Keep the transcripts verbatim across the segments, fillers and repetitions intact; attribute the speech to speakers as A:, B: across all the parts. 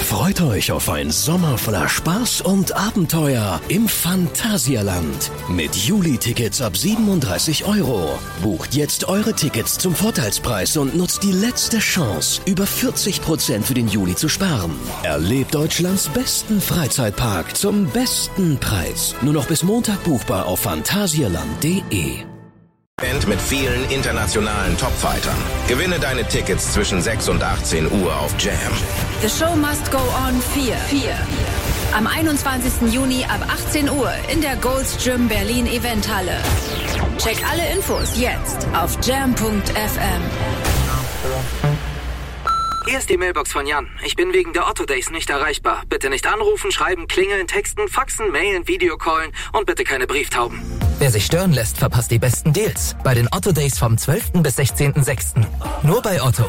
A: Freut euch auf einen Sommer voller Spaß und Abenteuer im Phantasialand. Mit Juli-Tickets ab siebenunddreißig Euro. Bucht jetzt eure Tickets zum Vorteilspreis und nutzt die letzte Chance, über vierzig Prozent für den Juli zu sparen. Erlebt Deutschlands besten Freizeitpark zum besten Preis. Nur noch bis Montag buchbar auf phantasialand punkt de.
B: Mit vielen internationalen Topfightern. Gewinne deine Tickets zwischen sechs und achtzehn Uhr auf Jam.
C: The Show Must Go On vier. vier. Am einundzwanzigsten Juni ab achtzehn Uhr in der Gold's Gym Berlin Eventhalle. Check alle Infos jetzt auf jam punkt f m.
D: Hier ist die Mailbox von Jan. Ich bin wegen der Otto Days nicht erreichbar. Bitte nicht anrufen, schreiben, klingeln, texten, faxen, mailen, Videocallen und bitte keine Brieftauben.
E: Wer sich stören lässt, verpasst die besten Deals. Bei den Otto Days vom zwölften bis sechzehnten sechsten Nur bei Otto.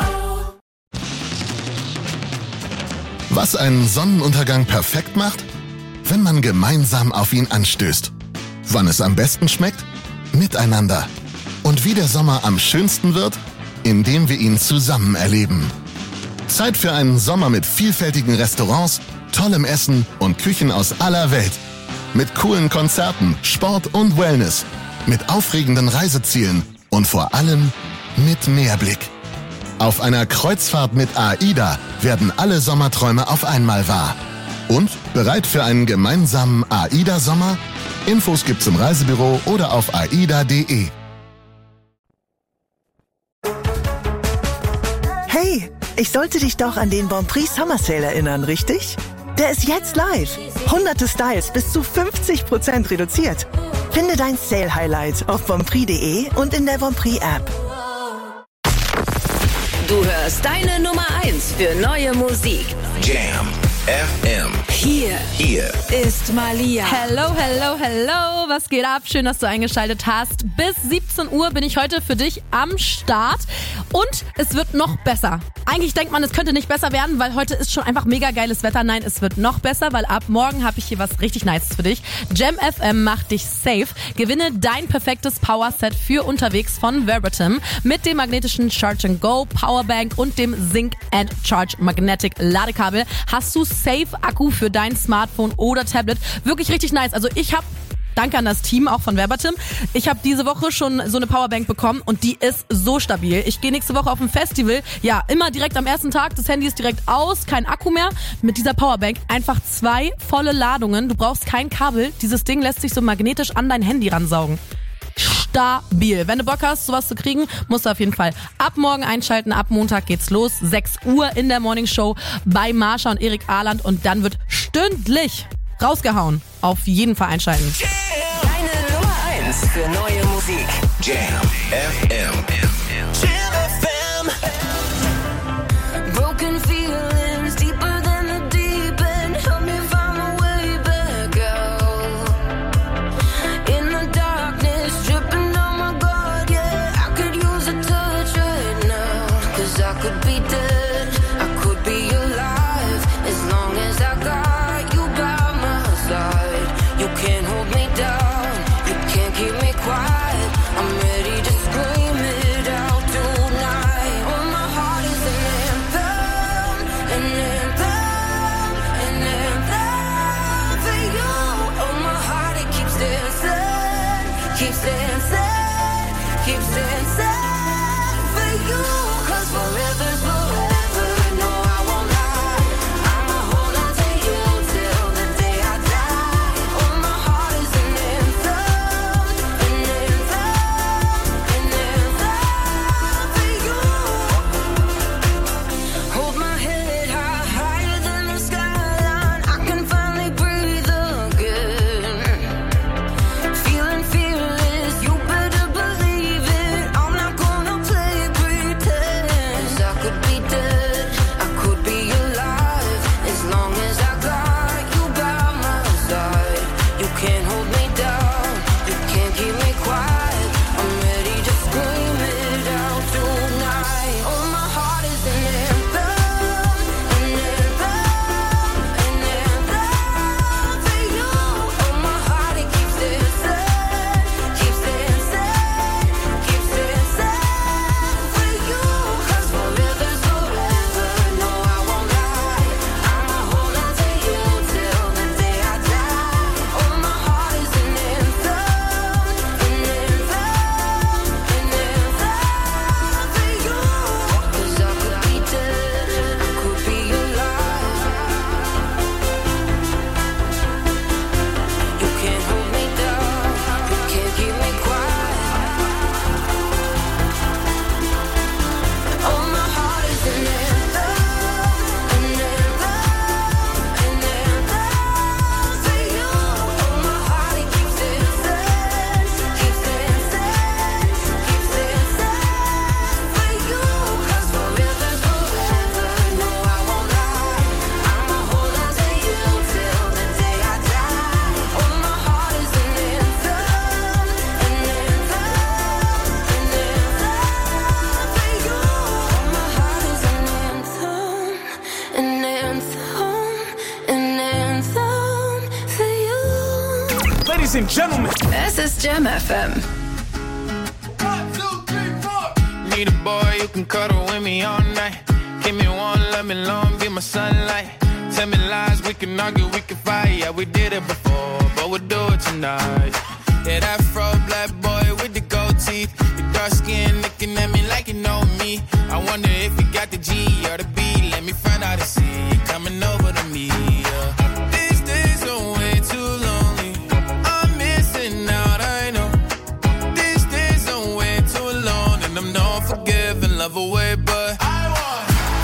F: Was einen Sonnenuntergang perfekt macht? Wenn man gemeinsam auf ihn anstößt. Wann es am besten schmeckt? Miteinander. Und wie der Sommer am schönsten wird? Indem wir ihn zusammen erleben. Zeit für einen Sommer mit vielfältigen Restaurants, tollem Essen und Küchen aus aller Welt. Mit coolen Konzerten, Sport und Wellness. Mit aufregenden Reisezielen und vor allem mit Meerblick. Auf einer Kreuzfahrt mit AIDA werden alle Sommerträume auf einmal wahr. Und bereit für einen gemeinsamen AIDA-Sommer? Infos gibt's im Reisebüro oder auf aida punkt de.
G: Hey, ich sollte dich doch an den Bonprix Summer Sale erinnern, richtig? Der ist jetzt live. Hunderte Styles bis zu fünfzig Prozent reduziert. Finde dein Sale-Highlight auf bonprix punkt de und in der Bonprix-App.
C: Du hörst deine Nummer eins für neue Musik.
B: Jam F M.
C: Hier,
B: Hier
C: ist Malia.
H: Hello, hello, hello. Was geht ab? Schön, dass du eingeschaltet hast. Bis siebzehn Uhr bin ich heute für dich am Start. Und es wird noch besser. Eigentlich denkt man, es könnte nicht besser werden, weil heute ist schon einfach mega geiles Wetter. Nein, es wird noch besser, weil ab morgen habe ich hier was richtig Nices für dich. Jam F M macht dich safe. Gewinne dein perfektes Powerset für unterwegs von Verbatim mit dem magnetischen Charge and Go Powerbank und dem Sync and Charge Magnetic Ladekabel. Hast du safe Akku für dein Smartphone oder Tablet. Wirklich richtig nice. Also ich habe Danke an das Team, auch von Verbatim. Ich habe diese Woche schon so eine Powerbank bekommen und die ist so stabil. Ich gehe nächste Woche auf ein Festival. Ja, immer direkt am ersten Tag. Das Handy ist direkt aus, kein Akku mehr. Mit dieser Powerbank einfach zwei volle Ladungen. Du brauchst kein Kabel. Dieses Ding lässt sich so magnetisch an dein Handy ransaugen. Stabil. Wenn du Bock hast, sowas zu kriegen, musst du auf jeden Fall ab morgen einschalten. Ab Montag geht's los. sechs Uhr in der Morning Show bei Marsha und Erik Ahland. Und dann wird stündlich rausgehauen. Auf jeden Fall einschalten.
C: Deine Nummer eins für neue Musik.
B: Jam F M.
C: Jam F M. Broken feelings deeper than the deep end. Help me find my way back out. In the darkness, dripping on my guard, yeah. I could use a touch right now. Cause I could be dead, I could be alive. As long as I got you by my side. You can't hold me down, you can't keep me quiet. I'm ready to scream it out tonight. Oh, my heart is an anthem, an anthem, an anthem for you. Oh, my heart, it keeps dancing, keeps dancing, keeps dancing for you. Cause forever's forever, no, I won't lie. I'ma hold on to you till the day I die. Oh, my heart is an anthem, an anthem, an anthem for you. Hold my head high, higher than the skyline. I can finally breathe again. Feeling fearless, you better believe it.
I: and gentlemen.
C: This is Jam F M.
I: One, two, three, four.
J: Need a boy who can cuddle with me all night. Give me one, let me long, be my sunlight. Tell me lies, we can argue, we can fight. Yeah, we did it before, but we'll do it tonight. Yeah, that fro black boy with the gold teeth. Your dark skin looking at me like you know me. I wonder if you got the G or the B. Let me find out and see you coming over to me. Yeah. These days are way too lonely. I'm missing out, I know. These days are way too alone, and I'm not forgiving, love away, but I want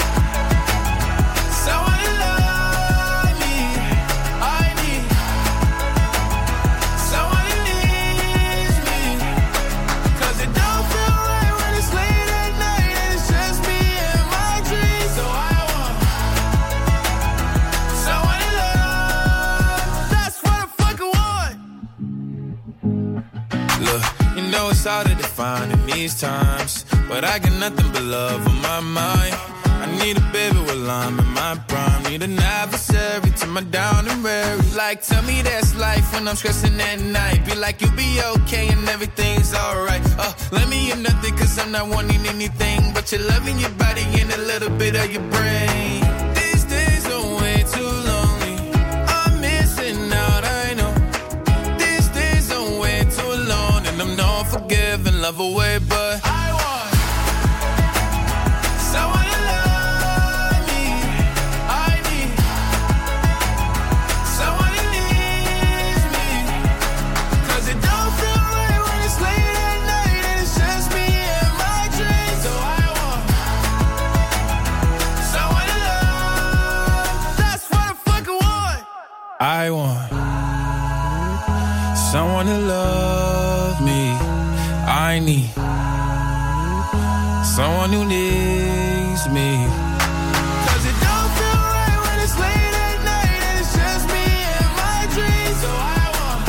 J: someone to love me. I need someone who needs me. 'Cause it don't feel right when it's late at night and it's just me and my dreams. So I want someone to love. That's what I fucking want. Look, you know it's hard to define in these times, but I got nothing but love on my mind. I need a baby while I'm in my prime. Need an adversary to my down and weary. Like, tell me that's life when I'm stressing at night. Be like, you'll be okay and everything's alright. Uh, let me in nothing 'cause I'm not wanting anything but your love in your body and a little bit of your brain. These days are way too lonely. I'm missing out, I know. These days are way too alone, and I'm not forgiving, love away, but I want someone to love me. I need someone who needs me. 'Cause it don't feel right when it's late at night and it's just me and my dreams. So I want someone to love. That's what I fucking want. I want someone to love me. I need someone who needs me. 'Cause it don't feel right when it's late at night and it's just me and my dreams. So I want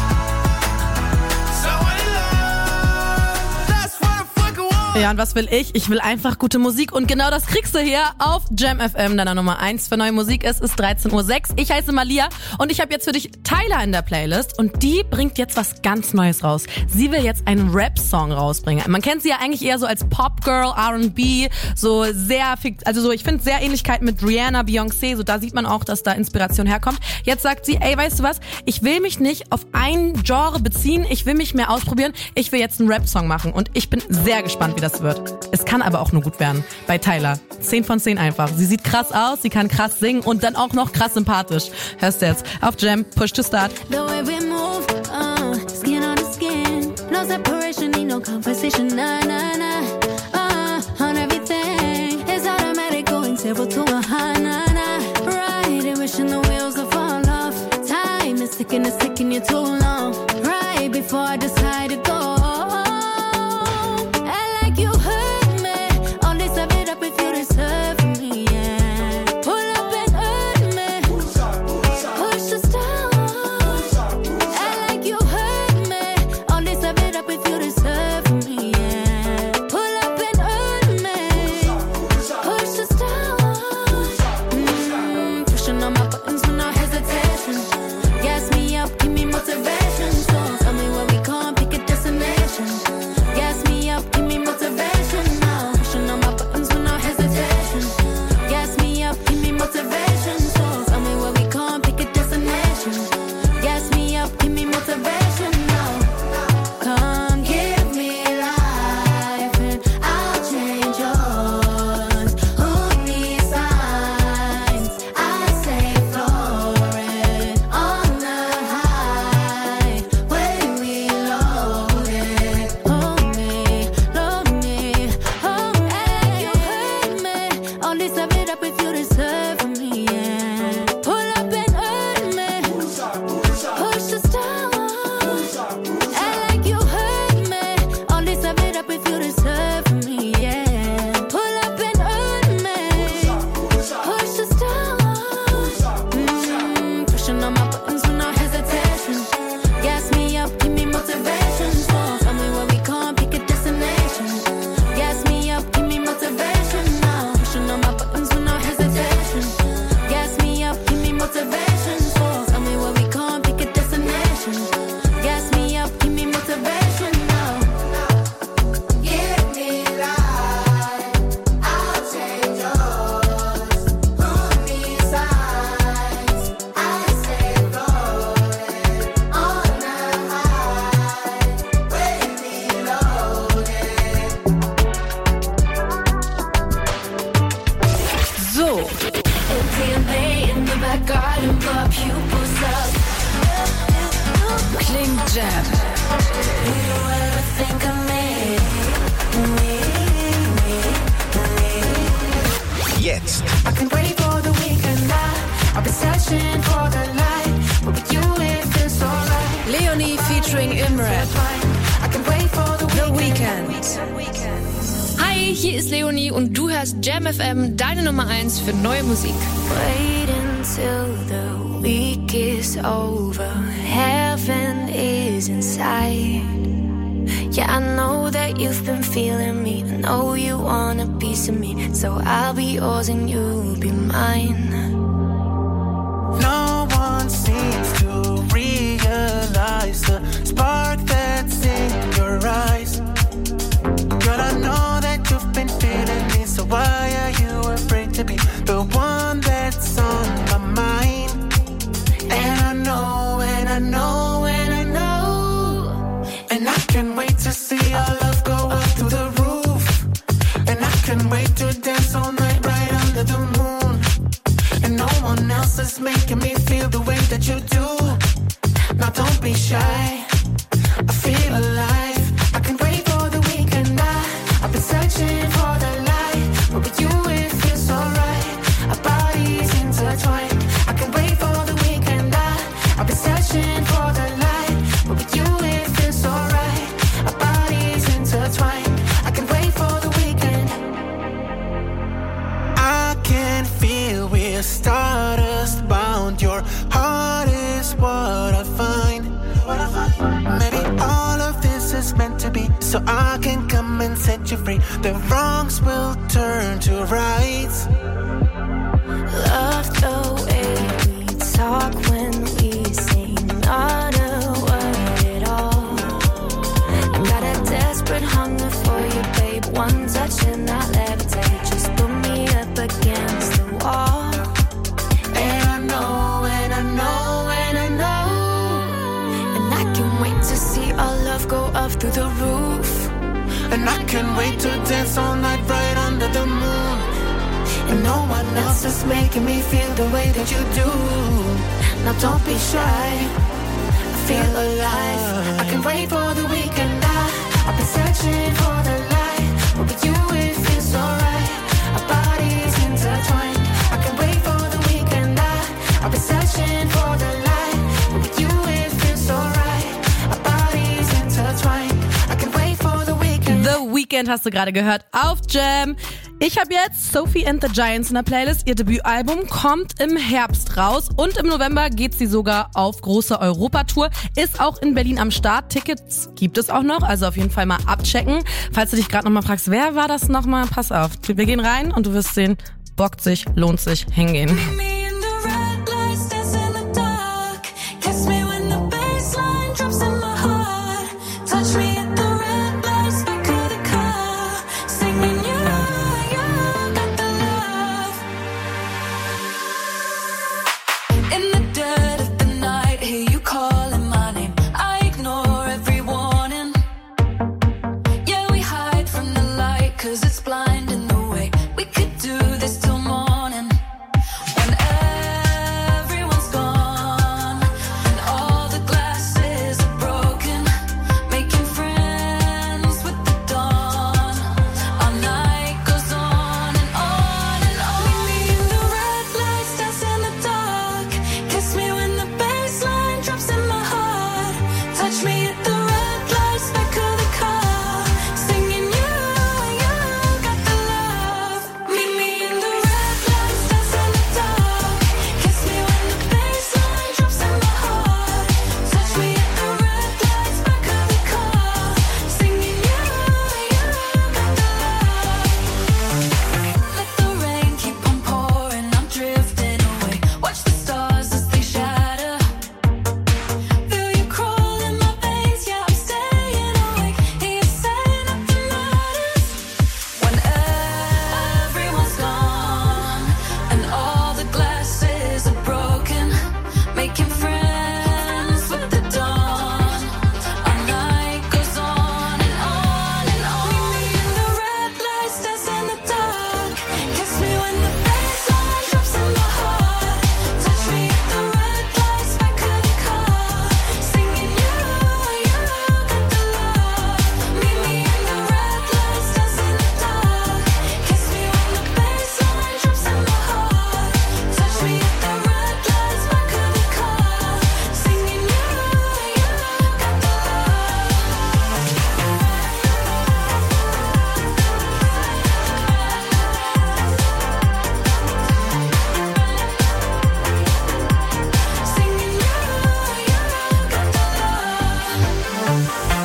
J: someone to love. That's what I fucking want.
H: Ja, und was will ich? Ich will einfach gute Musik und genau das kriegst du hier auf Jam F M, deiner Nummer eins für neue Musik. Es ist dreizehn Uhr sechs. Ich heiße Malia und ich habe jetzt für dich Tyler in der Playlist und die bringt jetzt was ganz Neues raus. Sie will jetzt einen Rap-Song rausbringen. Man kennt sie ja eigentlich eher so als Pop-Girl, R and B, so sehr, also so, ich finde sehr Ähnlichkeit mit Rihanna, Beyoncé, so da sieht man auch, dass da Inspiration herkommt. Jetzt sagt sie, ey, weißt du was? Ich will mich nicht auf ein Genre beziehen, ich will mich mehr ausprobieren. Ich will jetzt einen Rap-Song machen und ich bin sehr gespannt, wie das wird. Es kann aber auch nur gut werden. Bei Tyler. zehn von zehn einfach. Sie sieht krass aus, sie kann krass singen und dann auch noch krass sympathisch. Hörst du jetzt auf Jam, Push to Start.
C: The way we move, uh, skin on the skin. No separation, need no conversation, nah, nah, nah. Uh, on everything, it's automatic, going zero to a high, nah, nah. Right, and wishing the wheels will fall off. Time is ticking, it's ticking you too long. Right before I decide to go. Motivation. like garden club pupils up.
H: Klingt Jam.
C: Do you ever think of me? Me, me, me.
B: Jetzt.
C: I can wait for the weekend light. I've been searching for the light, but with you it feels so right.
H: Leonie featuring Imran.
C: I can wait for the
H: The
C: weekend.
H: Weekend.
K: Hi, hier ist Leonie und du hörst Jam F M, deine Nummer eins für neue Musik.
C: Wait until the week is over. Heaven is inside. Yeah, I know that you've been feeling me. I know you want a piece of me. So I'll be yours and you'll be mine.
L: No one seems to realize the spark that's in your eyes. Girl, I know that you've been feeling me, so why are you afraid to be the one that's on my mind? And I know, and I know, and I know, and I can't wait to see our love go up through the roof. And I can't wait to dance all night right under the moon. And no one else is making me feel the way that you do. Now don't be shy, I feel alive. I can wait for the weekend night. I've been searching for the light, but with you it feels so right. Our bodies intertwined. I can wait for the weekend night. I've been searching for the light, but with you it feels so right. Our bodies intertwined. I can wait for the weekend. I can feel we're stardust bound. Your heart is what I find. Maybe all of this is meant to be, so I can come and set you free. The wrongs will turn to rights.
C: Love the way we talk when we say not a word at all. I got a desperate hunger for you, babe. One touch and I'll levitate. Just put me up against the wall.
L: And I know, and I know, and I know.
C: And I can't wait to see our love go up through the roof.
L: And I can't wait to dance all night right under the moon. And no one else is making me feel the way that you do. Now don't be shy, I feel alive. I can wait for the weekend night. I've been searching for the light, but with you it feels so right. Our bodies intertwined. I can wait for the weekend night. I've been searching for the light, but with you it feels so right. Our bodies intertwined. I can wait for the weekend.
H: The Weekend hast du gerade gehört auf Jam. Ich habe jetzt Sophie and the Giants in der Playlist. Ihr Debütalbum kommt im Herbst raus und im November geht sie sogar auf große Europatour. Ist auch in Berlin am Start. Tickets gibt es auch noch, also auf jeden Fall mal abchecken. Falls du dich gerade nochmal fragst, wer war das nochmal? Pass auf, wir gehen rein und du wirst sehen, bockt sich, lohnt sich, hingehen.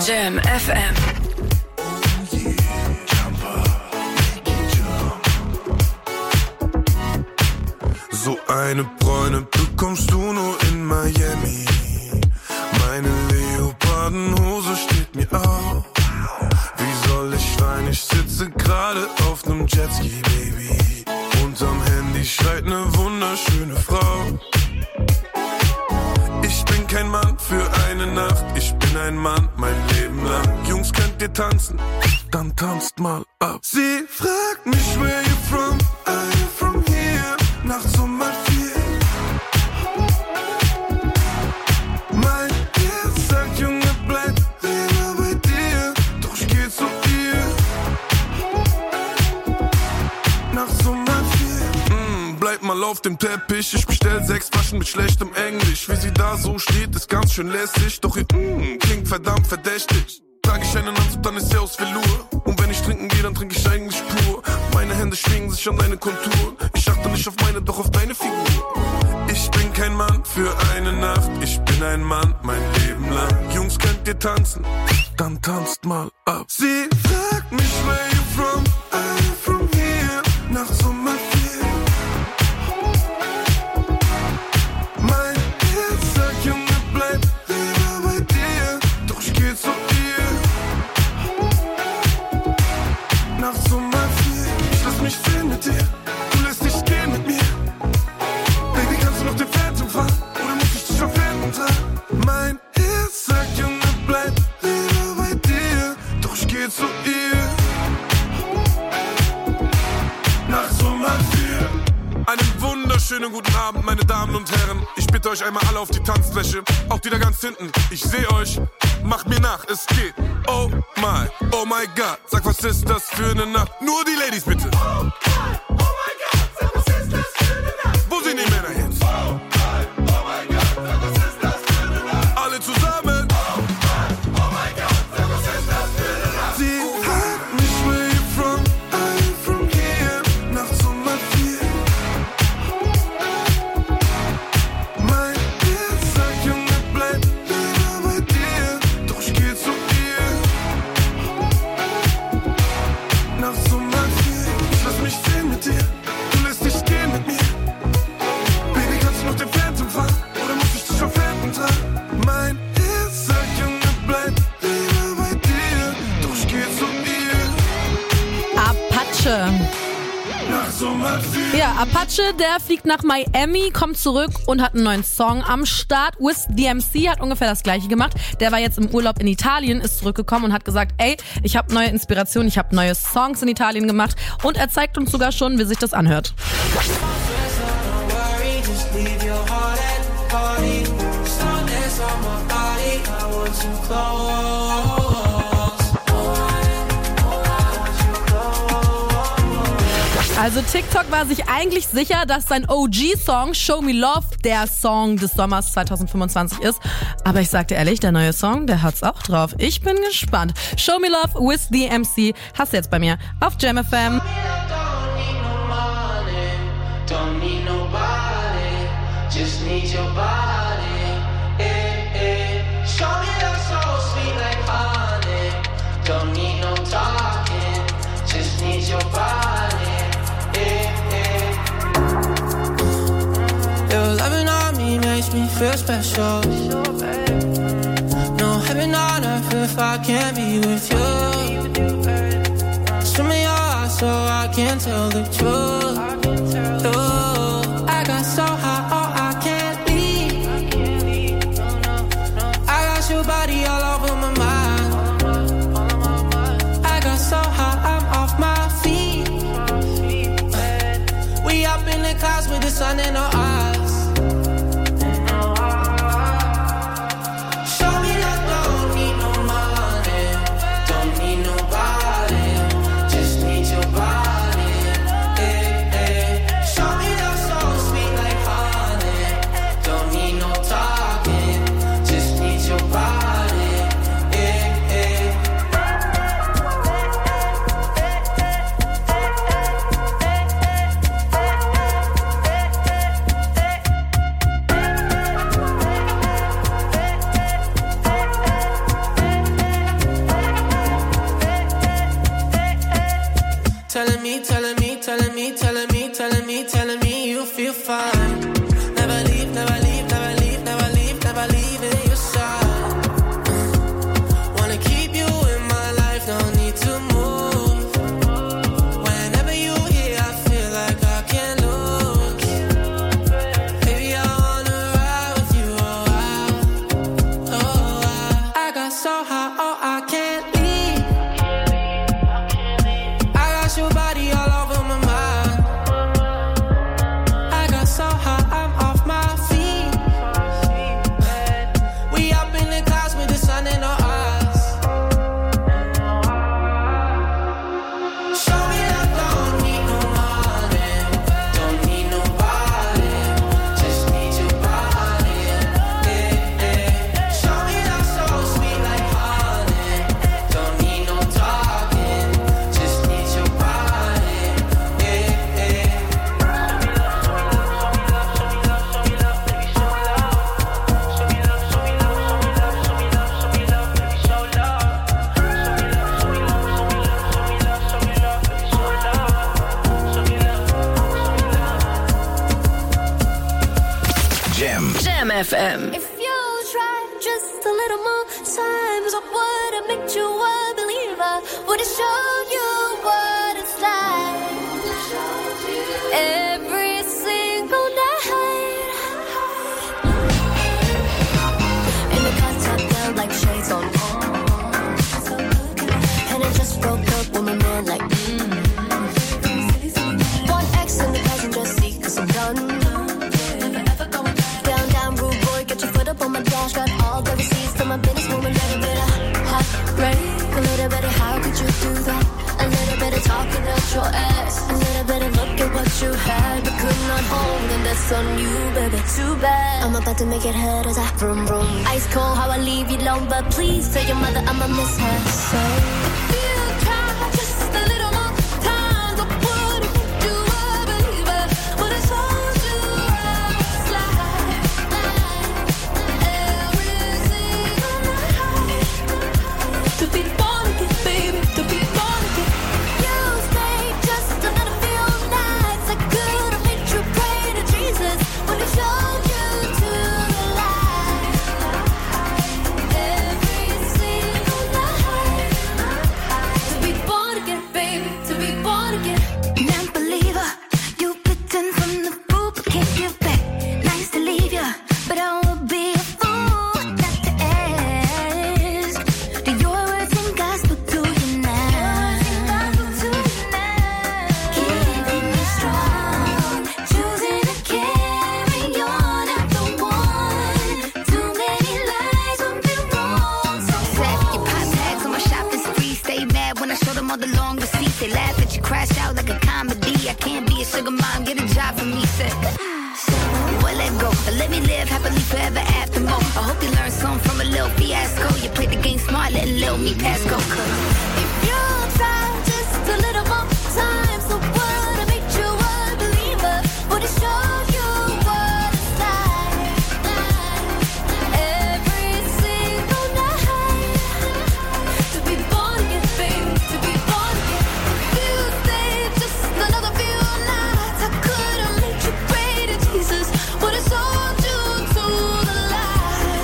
C: Jam F M.
M: So eine Bräune bekommst du nur in Miami. Meine Leopardenhose steht mir auf. Wie soll ich schreien? Ich sitze gerade auf nem Jetski, Baby. Unterm Handy schreit ne wunderschöne Frau. Ich bin kein Mann für eine Nacht. Ich bin ein Mann mein Leben lang. Jungs, könnt ihr tanzen? Dann tanzt mal ab. Sie fragt mich, where you from? I'm from here. Nachts um mal vier. Mein Herz sagt, Junge, bleib lieber bei dir. Doch ich geh zu ihr. Nachts um mal vier. Mm, bleib mal auf dem Teppich. Ich bestell sechs Flaschen mit schlechtem Englisch. Wie sie da so steht, ist ganz schön lässig. Doch ihr mm, klingt verdammt verdächtig. Trag ich einen Anzug, dann ist sie aus Velour. Und wenn ich trinken gehe, dann trinke ich eigentlich pur. Meine Hände schwingen sich an deine Konturen. Ich achte nicht auf meine, doch auf deine Figur. Ich bin kein Mann für eine Nacht. Ich bin ein Mann mein Leben lang. Jungs, könnt ihr tanzen? Dann tanzt mal ab. Sie fragt mich, where you from? I'm from here. Nachts um mal vier. Mein Herz sagt, Junge, bleib lieber bei dir. Doch ich geh zu ihr. Nachts um mal vier. Ich lass mich sehen mit dir. Du lässt dich gehen mit mir. Baby, kannst du noch den Phantom fahren? Oder muss ich dich auf Händen tragen? Mein Herz sagt, Junge, bleib lieber bei dir. Doch ich geh zu ihr. Nachts um mal vier. Einen wunderschönen guten Abend, meine Damen und Herren. Ich bitte euch einmal alle auf die Tanzfläche. Auch die da ganz hinten. Ich seh euch. Macht mir nach, es geht. Oh my, oh my God. Sag, was ist das für eine Nacht? Nur die Ladies bitte. Oh my, oh my God. Sag, was ist das für eine Nacht? Wo sind die Männer jetzt? Oh my, oh my God. Sag, was ist das für eine Nacht? Alle zusammen. Oh my, oh my God. Sag, was ist das für eine Nacht? Sie fragt mich, where you from? I'm from here. Nachts um mal vier. Mein Herz sagt, Junge, bleib lieber bei dir. Doch ich geh zu ihr. Nachts um mal vier. Ich lass mich sehen mit dir. Du lässt dich gehen mit mir. Baby, kannst du noch den Phantom fahren? Oder muss ich dich auf Händen tragen? Mein Herz sagt, Junge, bleib lieber bei dir. Doch ich geh zu ihr.
H: Apache.
M: Nachts um mal vier.
H: Ja, Apache, der fliegt nach Miami, kommt zurück und hat einen neuen Song am Start. Wiz D M C hat ungefähr das gleiche gemacht. Der war jetzt im Urlaub in Italien, ist zurückgekommen und hat gesagt, ey, ich habe neue Inspirationen, ich habe neue Songs in Italien gemacht. Und er zeigt uns sogar schon, wie sich das anhört. Also TikTok war sich eigentlich sicher, dass sein O G-Song Show Me Love der Song des Sommers zwanzig fünfundzwanzig ist. Aber ich sagte ehrlich, der neue Song, der hat's auch drauf. Ich bin gespannt. Show Me Love with D M C hast du jetzt bei mir auf Jam F M.
L: Your loving on me makes me feel special. No heaven on earth if I can't be with you. Show me your eyes so I can tell the truth. Ooh, I got so high, oh I can't leave. I got your body all over my mind. I got so high, I'm off my feet. We up in the clouds with the sun in our eyes.
B: Jam.
C: Jam F M.
N: If you try just a little more times, I would have made you a believer. Would have showed you what it's like. Every single night. In the contact felt like shades on. And I just broke up with my man like mm. One X in the passenger seat, cause I'm done. Down, down, rude boy, get your foot up on my dash. Got all the receipts from my business woman. Little bit of heartbreak, a little bit of how could you do that? A little bit of talking out your ass, a little bit of look at what you had but could not hold, and that's on you, baby. Too bad. I'm about to make it hurt as I vroom vroom. Ice cold, how I leave you alone, but please tell your mother I'ma miss her. So if you try just a little more time, I would've made you a believer. But it's all you ever slide. Every single night. To be born again, baby, to be born again. You stayed just another few nights. I could've made you pray to Jesus when he showed you to the light. Every single night. To be born again, baby, to be born again. Non-believer, you bitten from the poop, can't give back. Nice to leave ya, but I would be a fool not to ask. Do your words and gospel to you now? Keeping me strong, choosing to carry on after one. Too many lies would be wrong. So
O: Set your pop tags on my shopping spree. Stay mad when I show them all the long receipts. They laugh at you, crash out like a comedy. I can't be a sugar mom, get a job for me. Said, well, let go, but let me live happily forever after more. I hope you learned something from a little fiasco. You played the game smart, letting little me pass go. Cause
N: if you try just a little more time, so would've made you a believer. Would've showed you what it's like. Every single night. To be born again, baby, to be born again. If you stayed just another few nights, I could've made you pray to Jesus. Would've sold you to the light.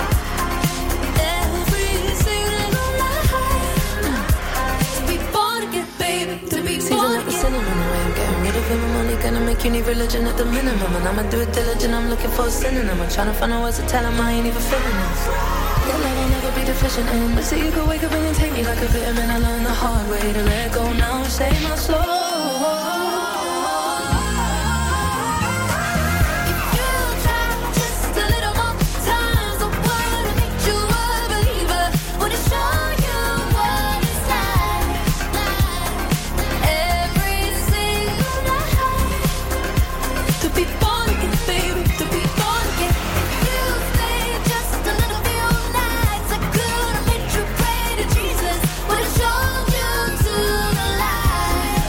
N: Every single night. To be born again, baby, to be born again.
C: Sinning on the way, I'm getting rid of him. I'm only gonna make you need religion at the minimum. And I'ma do it diligent, I'm looking for a synonym. I'm trying to find out ways to tell him I ain't even feeling this. Your love will never be deficient in. But see, you could wake up and take me like a vitamin. I learned the hard way to let go now and save my soul.
N: Just a little more time, so would've made you a believer. Would've shown you what it's like. Every single night. To be born again, baby, to be born again. You stayed just a little few nights. I could've made you pray to Jesus. Would've shown you to the light.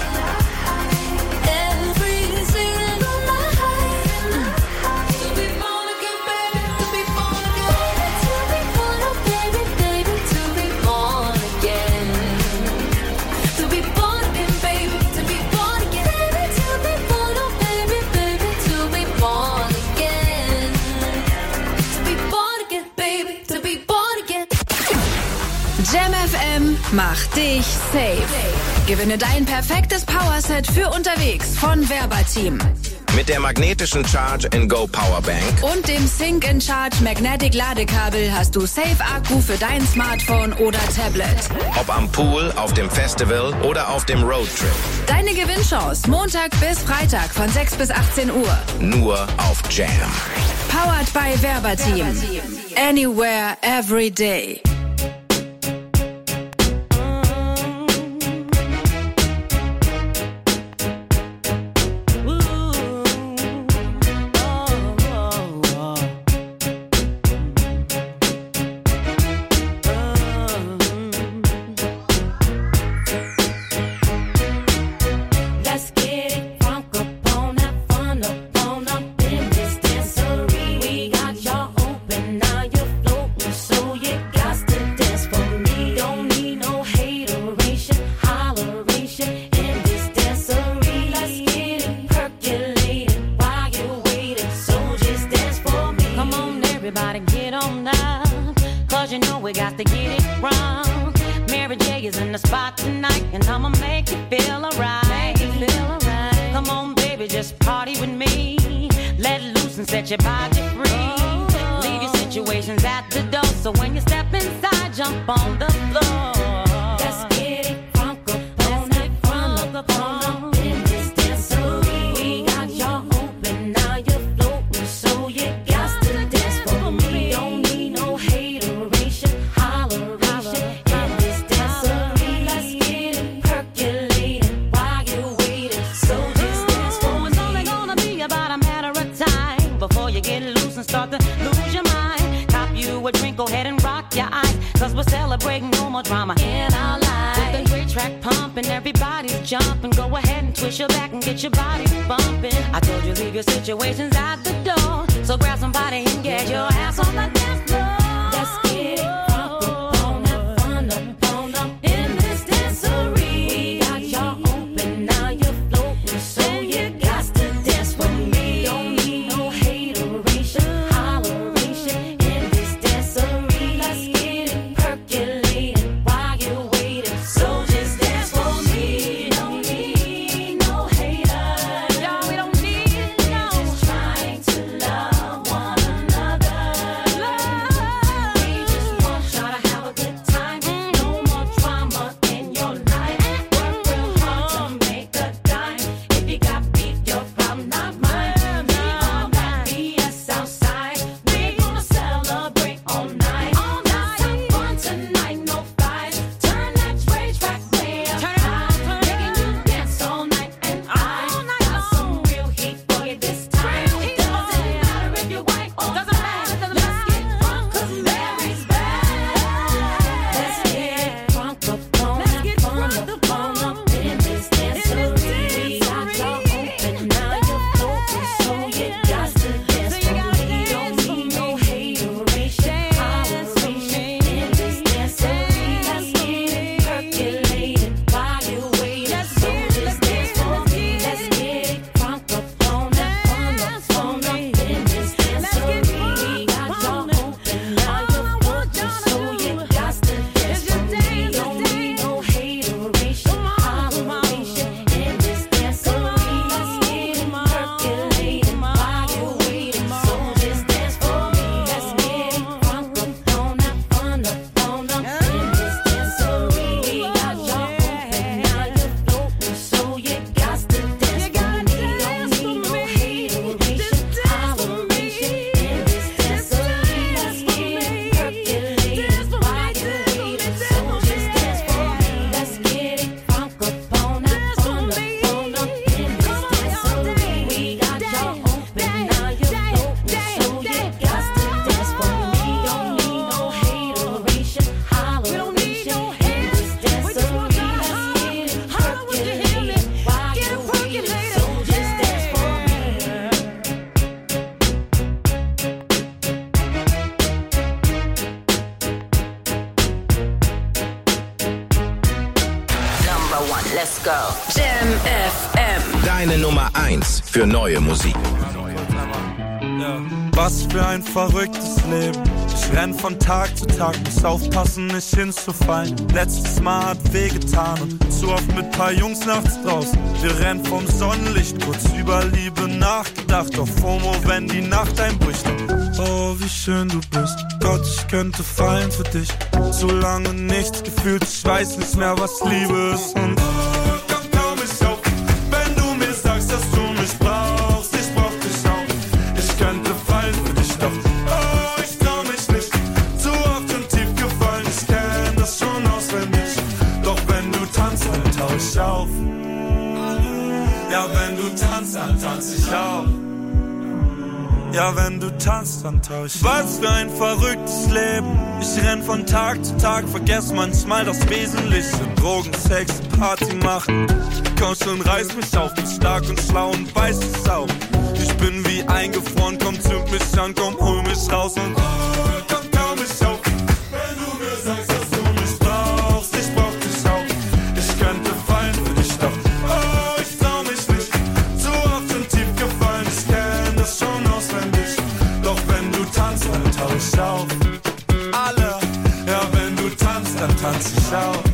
N: Every single night. To be born again, baby, to be born again. To be born, oh baby, baby, to be born again. To be born again, baby, to be born again. Baby, to be born, oh baby, baby, to be born again. To be born again, baby, to be born again.
K: Jam F M macht dich safe. Gewinne dein perfektes Powerset für unterwegs von Verbateam.
B: Mit der magnetischen Charge and Go Powerbank
K: Und dem Sync and Charge Magnetic Ladekabel hast du Safe Akku für dein Smartphone oder Tablet.
B: ob am Pool, auf dem Festival oder auf dem Roadtrip.
K: Deine Gewinnchance Montag bis Freitag von sechs bis achtzehn Uhr.
B: Nur auf Jam.
K: Powered by Verbateam. Anywhere, every day.
N: So you got
P: we got to get it wrong. Mary J is in the spot tonight, and I'ma make you feel alright. Make you feel alright. Come on, baby, just party with me. Let loose and set your body free. Oh. Leave your situations at the door, so when you step inside, jump on the floor. Let's get it crunk up on that front up on in this dancery. We got y'all open, now you're floating, so you got to dance for me. Don't need no hateration, holleration in this dancery. Let's get it percolating while you're waiting, so just dance for me. It's only gonna be about a matter of time before you get loose and start to lose your mind. Cop you a drink, go ahead and rock your eyes, cause we're celebrating no more drama in our lives. With the great track pumping, everybody's jumping. Go ahead and twist your back and get your body bumping. I told you leave your situations at the door, so grab somebody and get your ass on the dance floor. Let's get it crunk up on that fun up on up in this dancery. We got y'all open, now you're floating, so you got to dance with me. Don't need no hateration, holleration in this dancery. Let's get it percolating while you're waiting, so just dance for me. Don't need no haters, y'all, we don't need it, no. Just trying to love one another. Love. We just want y'all to have a good time. No more drama in your life. Work real hard to make a dime. If you got beef, your problem, not mine. Leave all that B S outside. We're gonna celebrate all night. All night. Have fun tonight, no fights. Turn that rage track way up high. Making you dance all night, and I got some real heat for you this time. Doesn't matter if you're white or black. Let's get drunk 'cause Mary's back. Let's get drunk up on that fun up on up in this dancery. We got y'all open, now you're floating, so you got to dance for me. Don't need no hateration, holleration in this dancery. Let's get it percolating while you're waiting, so just dance for me. Let's get it crunk up on that fun up on up in this dancery. We got y'all open, now you're floating, so you got to dance for me. Don't need no hateration, holleration in this dancery. Let's get it percolating while you're waiting, so just dance for me. Let's get it crunk up on that fun up on up in this dancery. We got y'all open, now you're floating, so you got to dance for me. Don't need no hateration, holleration in this dancery. Let's get it percolating while you're waiting, so just dance for me. Let's get it crunk up on that fun up on up in this dancery. We got y'all open, now you're floating, so you got to dance for me. Don't need no hateration, holleration in this dancery. Let's get it percolating while you're waiting, so just dance for me.
K: Number one, let's go. Jam F M.
B: Deine Nummer eins für neue Musik.
Q: Was für ein verrücktes Leben. Ich renn von Tag zu Tag, muss aufpassen, nicht hinzufallen. Letztes Mal hat wehgetan und zu oft mit paar Jungs nachts draußen. Wir rennen vom Sonnenlicht, kurz über Liebe nachgedacht. Auf FOMO, wenn die Nacht einbricht. Oh, wie schön du bist. Gott, ich könnte fallen für dich. So lange nichts gefühlt, ich weiß nicht mehr, was Liebe ist. Und oh, komm, komm ich auf, wenn du mir sagst, dass du mich brauchst. Ich brauch dich auch. Ich könnte fallen für dich, doch oh, ich trau mich nicht. Zu oft und tief gefallen, ich kenn das schon auswendig. Doch wenn du tanzt, dann tauch ich auf. Ja, wenn du tanzt, dann tanz ich auf. Ja, wenn du tanzt, dann tauch ich. Was für ein verrücktes Leben. Ich renn von Tag zu Tag, vergess manchmal das Wesentliche. Drogen, Sex, Party machen. Komm schon, reiß mich auf, bin stark und schlau und weiß es auch. Ich bin wie eingefroren, komm, zünd mich an, komm, hol mich raus und oh, komm, komm mich auf. Wenn du mir sagst, dass du mich brauchst, ich brauch dich auch. Ich könnte fallen für dich, doch oh, ich trau mich nicht. Zu oft und tief gefallen, ich kenn das schon auswendig. Doch wenn du tanzt, dann tauch ich auf. Alle, ja, tanz ich auch.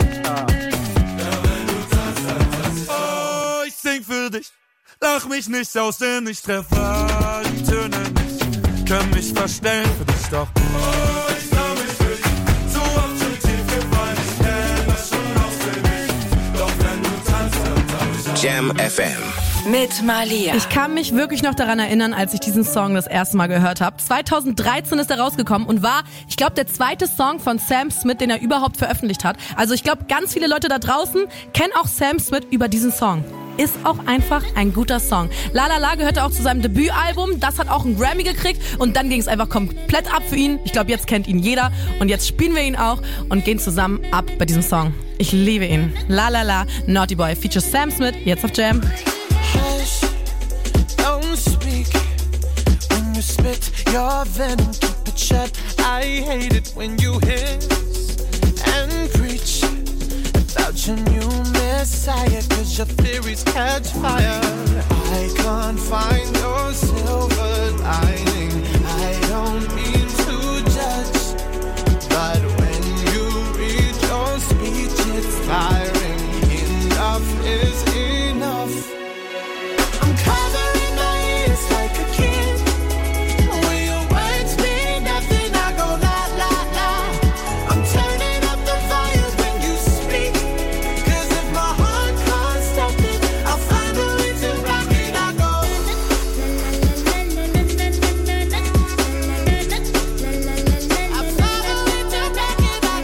Q: Oh, ich sing für dich, lach mich nicht aus, denn ich treffe die Töne nicht. Können mich verstellen für dich doch. Oh, ich trau mich nicht, so oft schon tief gefallen. Ich kenn das schon auswendig, doch wenn du tanzt, dann tanz ich auch.
B: Jam F M.
K: Mit Malia.
H: Ich kann mich wirklich noch daran erinnern, als ich diesen Song das erste Mal gehört habe. zweitausenddreizehn ist er rausgekommen und war, ich glaube, der zweite Song von Sam Smith, den er überhaupt veröffentlicht hat. Also ich glaube, ganz viele Leute da draußen kennen auch Sam Smith über diesen Song. Ist auch einfach ein guter Song. La La La gehörte auch zu seinem Debütalbum. Das hat auch einen Grammy gekriegt und dann ging es einfach komplett ab für ihn. Ich glaube, jetzt kennt ihn jeder und jetzt spielen wir ihn auch und gehen zusammen ab bei diesem Song. Ich liebe ihn. La La La, Naughty Boy, features Sam Smith, jetzt auf Jam.
L: Hush, don't speak when you spit your venom, keep it shut. I hate it when you hiss and preach about your new messiah, cause your theories catch fire. I can't find your silver lining. I don't mean to judge, but when you read your speech, it's tiring. Enough is enough. I'm covering my ears like a kid. When your words mean nothing, I go la la la. I'm turning up the volume when you speak, cause if my heart can't stop it, I'll find a way to rock it. I go I'll find a way to rock it. I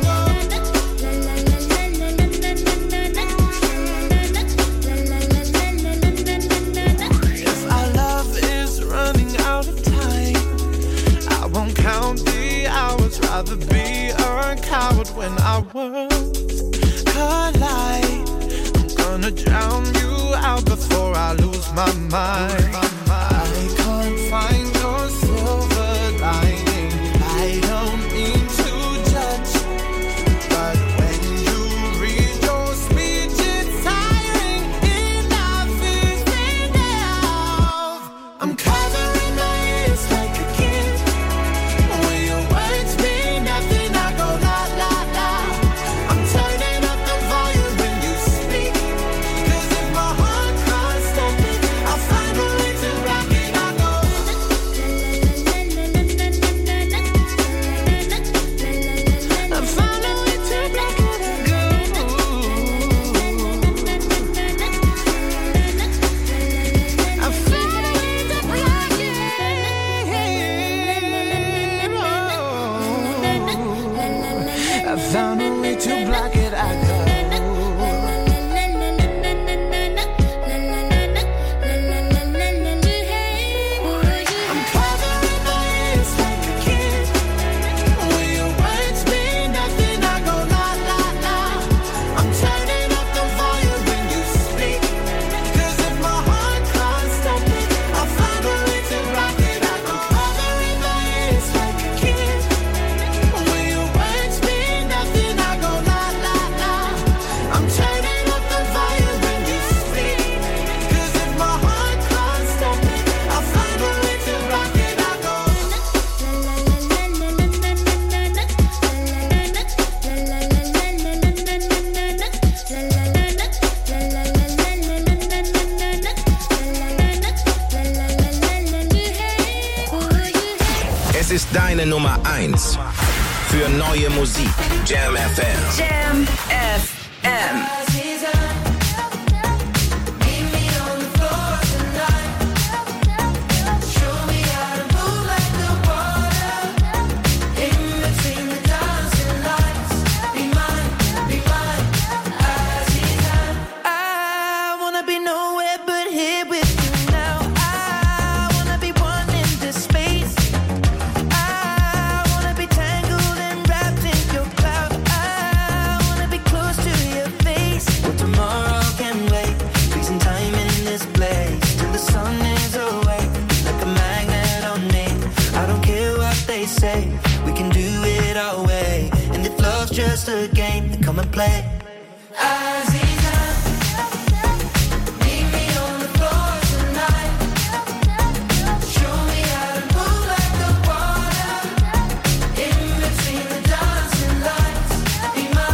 L: If our love is running out of time, I won't count the hours. Rather be a coward when our worlds collide. I'm gonna drown you out before I lose my mind. I can't find your silver lining. I don't mean to judge, but when you read your speech, it's tiring. Enough is enough. I'm covering my ears like a kid. When your words mean nothing, I go la la la. I'm turning up the volume when you speak, cause if my heart can't stop it, I'll find a way to rock it. I go I found a way to rock it. I go I found a way to rock it. I found a way to block it. I go. I'm covering my ears like a kid. When your words mean nothing, I go la la la. I'm turning up the volume when you speak, cause if my heart can't stop it, I'll find a way to rock it. I go covering my ears like a kid. When your words mean nothing, I go la la la. I'm turning up the volume when you speak, cause if my heart can't stop it, I'll find a way to rock it. I go
B: Es ist deine Nummer eins für neue Musik. Jam F M.
K: Jam F M.
L: I wanna be nowhere but here with you now. I wanna be one in this space. I wanna be tangled and wrapped in your cloud. I wanna be close to your face. Well, tomorrow can wait. Freezing time in this place till the sun is away. Like a magnet on me. I don't care what they say. We can do it our way. And if love's just a game, then come and play. Aziza, meet me on the floor tonight. Show me how to move like the water. In between the dancing lights. Be my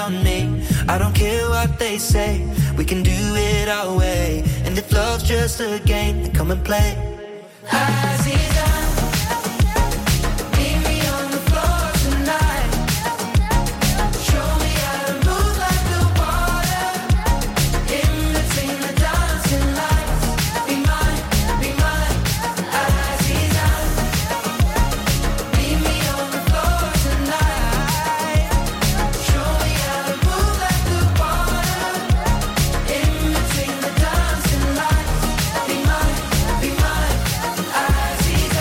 L: on me. I don't care what they say, we can do it our way. And if love's just a game, then come and play. Aziza, meet me on the floor tonight. Show me how to move like the water. In between the dancing lights. Be mine, be mine, Aziza. Meet me on the floor tonight. Show me how to move like the water. In between the dancing lights. Be mine, be mine, Aziza.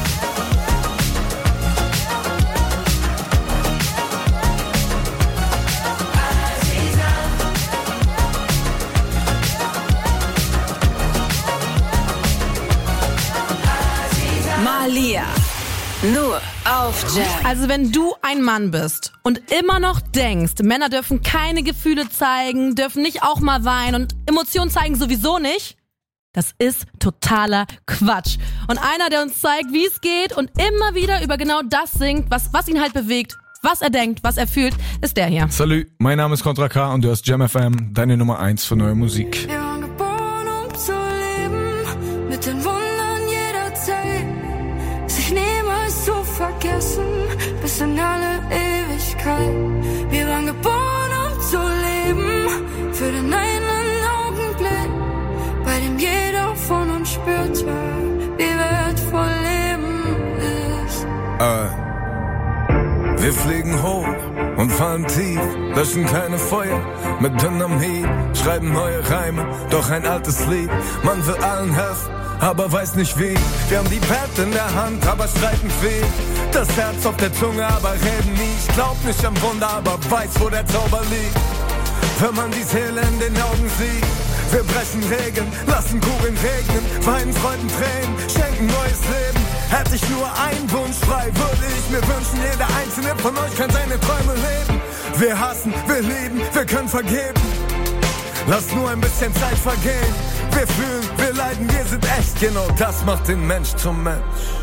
K: Malia. Nur auf Jam.
H: Also wenn du ein Mann bist und immer noch denkst, Männer dürfen keine Gefühle zeigen, dürfen nicht auch mal weinen und Emotionen zeigen sowieso nicht, das ist totaler Quatsch. Und einer, der uns zeigt, wie es geht und immer wieder über genau das singt, was, was ihn halt bewegt, was er denkt, was er fühlt, ist der hier.
R: Salut, mein Name ist Contra K und du hörst Jam F M, deine Nummer eins für neue Musik.
C: Wir waren geboren, um zu leben, mit den Wundern jeder Zeit. Sich niemals zu vergessen, bis in alle Ewigkeit. Wir waren geboren, um zu leben, für den einen Augenblick, bei dem jeder von uns spürte, wie wertvoll Leben ist.
J: Äh. Wir fliegen hoch und fallen tief, löschen keine Feuer mit Dynamit, schreiben neue Reime, doch ein altes Lied. Man will allen helfen, aber weiß nicht wie. Wir haben die Pad in der Hand, aber streiten viel. Das Herz auf der Zunge, aber reden nie. Ich glaub nicht am Wunder, aber weiß, wo der Zauber liegt. Wenn man die Seele in den Augen sieht. Wir brechen Regeln, lassen Kugeln regnen, weinen Freuden Tränen, schenken neues Leben. Hätte ich nur einen Wunsch frei, würde ich mir wünschen, jeder einzelne von euch kann seine Träume leben. Wir hassen, wir lieben, wir können vergeben. Lass nur ein bisschen Zeit vergehen. Wir fühlen, wir leiden, wir sind echt. Genau das macht den Mensch zum Mensch.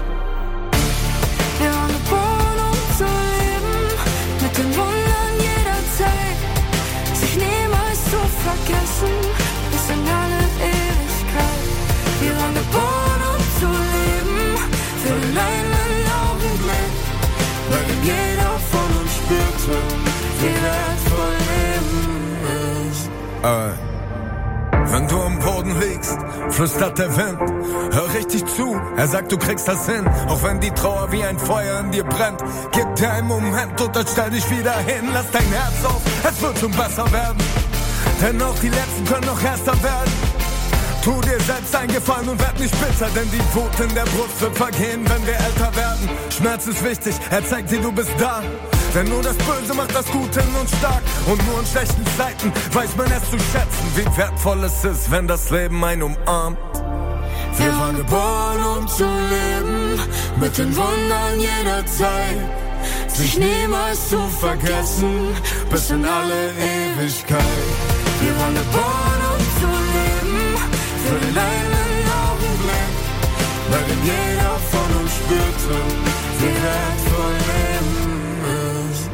C: Wir waren geboren, um zu leben, mit den Wundern jeder Zeit. Sich niemals zu vergessen, bis in alle Ewigkeit. Wir waren geboren, um zu leben, für den einen Augenblick, bei dem jeder von uns spürte, wie wertvoll Leben ist.
J: Äh. Wenn du am Boden liegst, flüstert der Wind. Hör richtig zu, er sagt, du kriegst das hin. Auch wenn die Trauer wie ein Feuer in dir brennt. Gib dir einen Moment und dann stell dich wieder hin. Lass dein Herz auf, es wird schon besser werden. Denn auch die Letzten können noch erster werden. Tu dir selbst einen Gefallen und werd nicht bitter, denn die Wut in der Brust wird vergehen, wenn wir älter werden. Schmerz ist wichtig, er zeigt dir, du bist da. Denn nur das Böse macht das Gute in uns stark. Und nur in schlechten Zeiten weiß man es zu schätzen, wie wertvoll es ist, wenn das Leben einen umarmt.
C: Wir waren geboren, um zu leben, mit den Wundern jeder Zeit. Sich niemals zu vergessen, bis in alle Ewigkeit. Wir waren geboren, um zu leben, für den einen Augenblick, bei dem jeder von uns spürte, wie wertvoll Leben ist.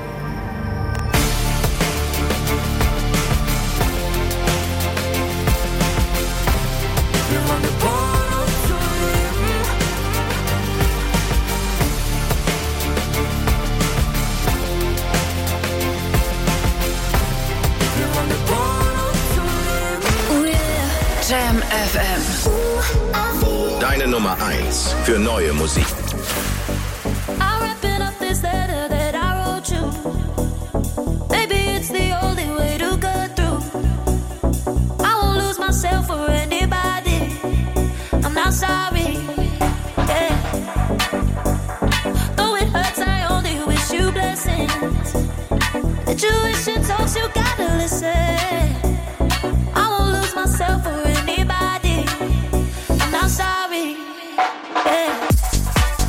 C: Wir waren geboren, um zu leben. Wir waren geboren, um zu leben.
K: Oh yeah. Jam F M.
B: Deine Nummer eins für neue Musik.
C: I'm wrapping up this letter that I wrote you. Maybe it's the only way to go through. I won't lose myself for anybody. I'm not sorry. Yeah. Though it hurts, I only wish you blessings. The tuition talks, you gotta listen. I won't lose myself for anybody. I'm not sorry. Yeah.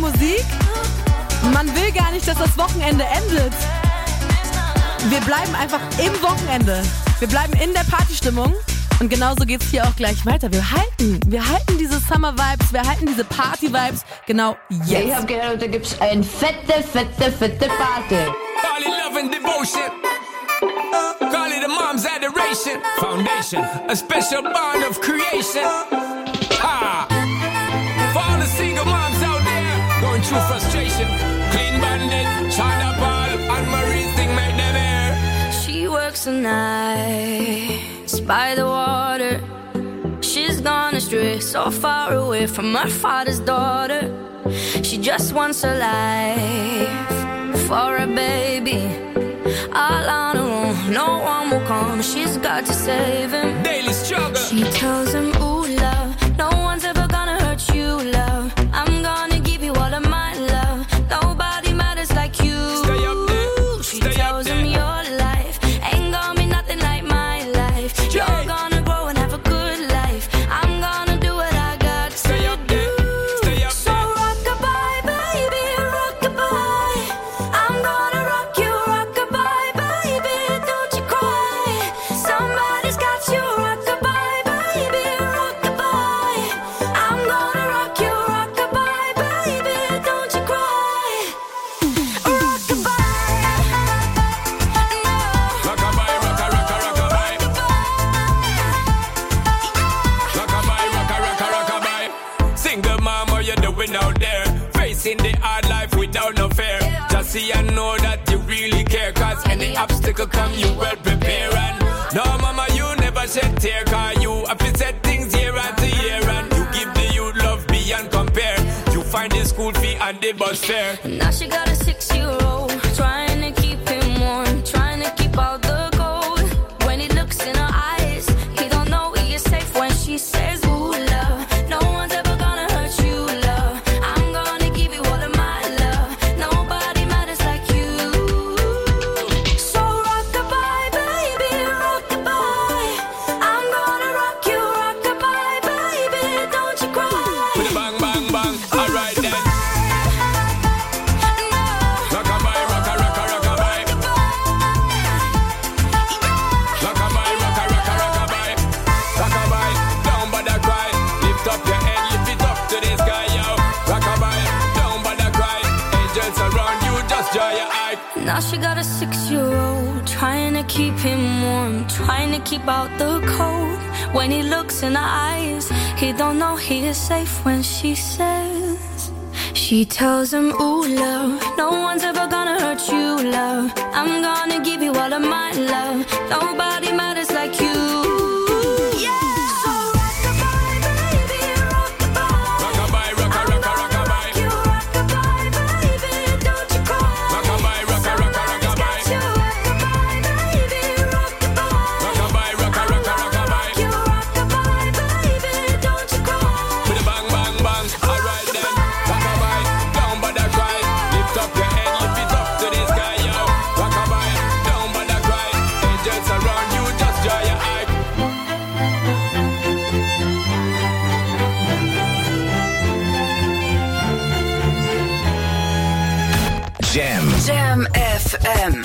H: Musik. Man will gar nicht, dass das Wochenende endet. Wir bleiben einfach im Wochenende. Wir bleiben in der Partystimmung. Und genauso geht's hier auch gleich weiter. Wir halten, wir halten diese Summer-Vibes, wir halten diese Party-Vibes genau jetzt.
S: Ja, ich hab gehört, da gibt's ein fette, fette, fette Party.
T: Call it love and devotion. Call it a mom's adoration. Foundation, a special bond of creation. Ha! For all the single moms out there going through frustration. Clean bandit, China Ball, and Marie's thing made them air.
C: She works the nights by the water. She's gone astray, so far away from her father's daughter. She just wants a life for a baby. All on her own, no one will come. She's got to save him.
T: Daily struggle.
C: She tells him, ooh, love, no one's ever gonna hurt you, love. I'm gonna give you all of my love. Nobody matters like you.
T: Stay up there.
C: She
T: Stay
C: tells
T: up
C: him
T: there.
C: your life ain't gonna be nothing like my life.
T: Yeah.
C: You're gonna grow and have a good life. I'm gonna do what I got to
T: Stay up
C: do.
T: there. Stay up
C: So
T: there.
C: rock-a-bye, baby, rock-a-bye. I'm gonna rock you, rock-a-bye, baby, don't you cry. Somebody's got you, rock-a-bye, baby, rock-a-bye. I'm gonna rock you, rock-a-bye, baby, don't you cry.
T: Rockabye, rocka, rocka, rockabye. Rockabye, rocka, rocka, rockabye. Single mom, what you doing out there? Facing the hard life without no fear. Just see and know that you really care. Cause any obstacle come, you well prepare. And no, mama, you never shed tear. Cause you have to set things year after year. And you give the youth love beyond compare. You find the school fee and the bus fare.
C: Now she got a six-year-old, trying to keep him warm, trying to keep out the cold. When he looks in her eyes, he don't know he is safe when she says, ooh, love, no one's ever gonna hurt you, love. I'm gonna give you all of my love. Nobody matters like you. So rock-a-bye, baby, rock-a-bye. I'm gonna rock you, rock-a-bye, baby, don't you cry.
T: With a bang, bang, bang. Alright then. Rockabye, rocka, rocka, rockabye. Rockabye, rocka, rocka, rockabye. Rockabye, down by the cry. Lift up your head, lift it up to the sky, yo. Rockabye, down by the cry. Angels around you, just dry your eye.
C: Now she got a six-year-old, trying to keep him warm, trying to keep out the cold. When he looks in her eyes, he don't know he is safe when she says. She tells him, ooh, love, no one's ever gonna hurt you, love. I'm gonna give you all of my love. Nobody matters like you. Yeah. So rock-a-bye, baby, rock-a-bye.
T: Rockabye, rocka, rocka, rockabye.
C: You rock-a-bye, baby, don't you cry.
T: Rockabye, rocka, rocka, rockabye.
C: You rock-a-bye, baby, rock-a-bye.
T: Rockabye, rocka, rocka, rockabye.
C: You rock-a-bye, baby, don't you cry.
T: With a bang, bang, bang. Alright then. Rockabye, down by the cry. Lift up your head, lift it up to the sky, yo. Rockabye, down by the cry. Angels around you, just dry your eye.
B: Jam.
K: Jam F M.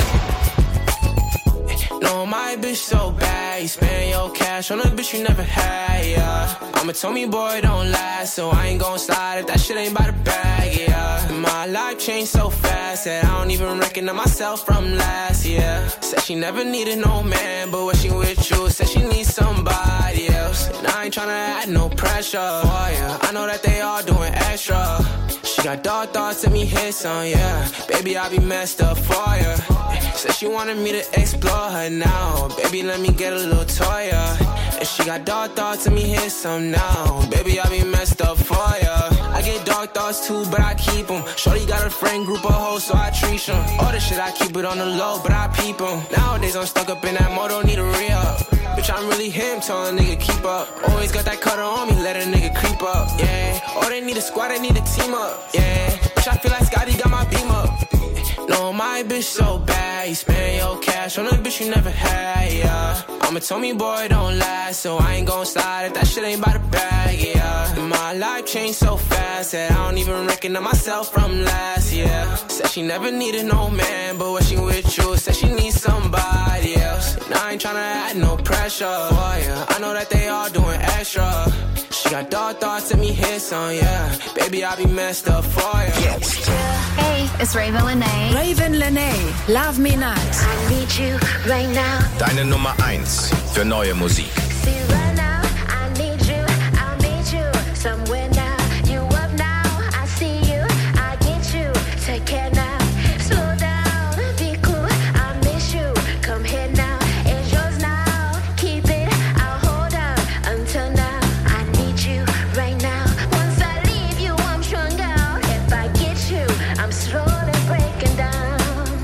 L: No, my bitch so bad. You spend your cash on a bitch you never had, yeah. I'm a Tommy boy, don't last, so I ain't gon' slide if that shit ain't by the bag, yeah. My life changed so fast that I don't even recognize myself from last year. Said she never needed no man, but when she with you, said she needs somebody else. And I ain't tryna add no pressure for ya. I know that they all doing extra. She got dark thoughts, let me hit some, yeah. Baby, I be messed up for ya. Said she wanted me to explore her now. Baby, let me get a little toy, yeah. And she got dark thoughts, let me hit some now. Baby, I be messed up for ya. I get dark thoughts too, but I keep them. Shorty got a friend group of hoes, so I treat them. All the shit, I keep it on the low, but I peep them. Nowadays, I'm stuck up in that mode, don't need a re-up. Bitch, I'm really him, tell a nigga keep up. Always got that cutter on me, let a nigga creep up, yeah. Oh, they need a squad, they need a team up, yeah. Bitch, I feel like Scotty got my beam up. No, my bitch so bad, you spend your cash on a bitch you never had, yeah. I'm a Tommy boy, don't last, so I ain't gon' slide if that shit ain't by the bag, yeah. My life changed so fast that I don't even recognize myself from last year. Said she never needed no man, but when she with you, said she needs somebody else. And I ain't tryna add no pressure, oh yeah. I know that they all doing extra. She got dark thoughts, let me hit some, yeah. Baby, I'll be messed up for you.
K: Hey, it's Raven Lene.
U: Raven Lene, Love Me Not.
N: I need you right now.
B: Deine Nummer eins für neue Musik.
N: See right now, I need you, I need you somewhere now. You up now, I see you, I get you. Take care now, slow down, be cool. I miss you, come here now. It's yours now, keep it. I'll hold on until now. I need you right now. Once I leave you, I'm strung out. If I get you, I'm slowly breaking down.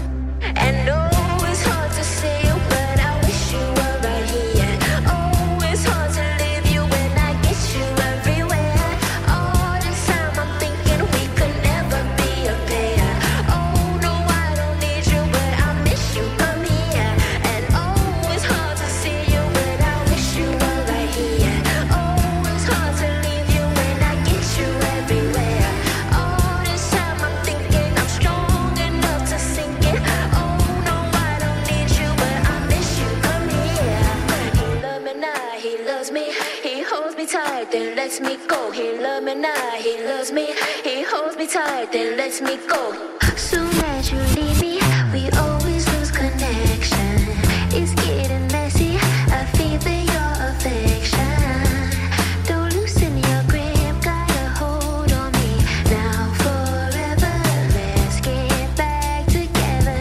N: And no, it's hard to see you, but I wish you were right here. Oh, it's hard to leave you when I get you everywhere. All this time I'm thinking we could never be a pair. Oh, no, I don't need you, but I miss you, come here. And oh, it's hard to see you, but I wish you were right here. Oh, it's hard to leave you when I get you everywhere. All this time I'm thinking I'm strong enough to sink it. Oh, no, I don't need you, but I miss you, come here. He love me now, he loves me. He holds me tight, then lets me go. He love me now, he loves me. He holds me tight, then lets me go. Soon as you leave me, we always lose connection. It's getting messy, I feel for your affection. Don't loosen your grip, got a hold on me. Now forever, let's get back together.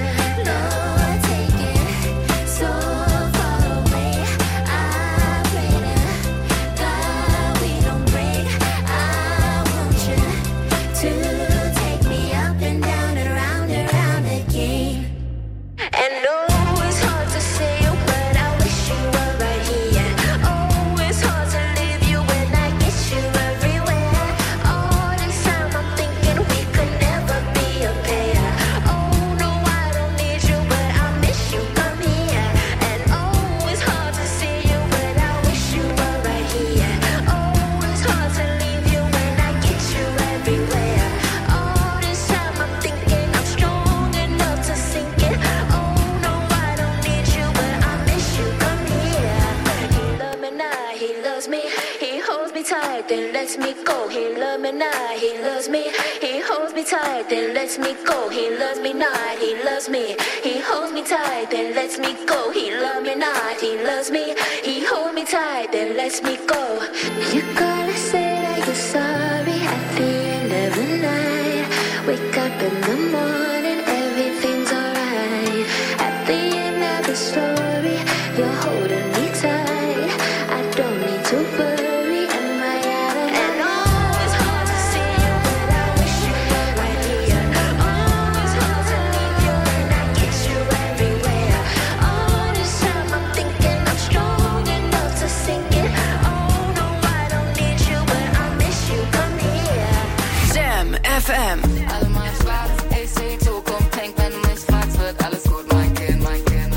N: Lord, take it so far away. I pray to God we don't break. I want you to take me up and down and around and around again. And no, it's hard to say you, but I wish you were right here. Oh, it's hard to leave you when I get you everywhere. All this time I'm thinking we could never be a pair. Oh, no, I don't need you, but I miss you, come here. And oh, it's hard to see you, but I wish you were right here. Oh, it's hard to leave you when I get you everywhere. All this time I'm thinking I'm strong enough to sink it. Oh, no, I don't need you, but I miss you, come here. He love me now, he loves me. He holds me tight, then lets me go. He love me now, he loves me. He holds me tight, then lets me go. He loves me not, he loves me. He holds me tight, then lets me go. He love me not, he loves me. He holds me tight, then lets me go. You gotta say that you're sorry at the end of the night. Wake up in the morning, everything's alright. At the end of the story, you're holding me tight. I don't need to worry, am I out of and oh, it's hard to see you, but I wish you were right here. Oh, it's hard to leave you when I get you everywhere. All this time I'm thinking I'm strong enough to sink it. Oh, no, I don't need you, but I miss you, come here.
U: Jam F M.
V: Allemal schwarz, ich seh Zukunft, pink, wenn du mich fragst, wird alles gut, mein Kind, mein Kind.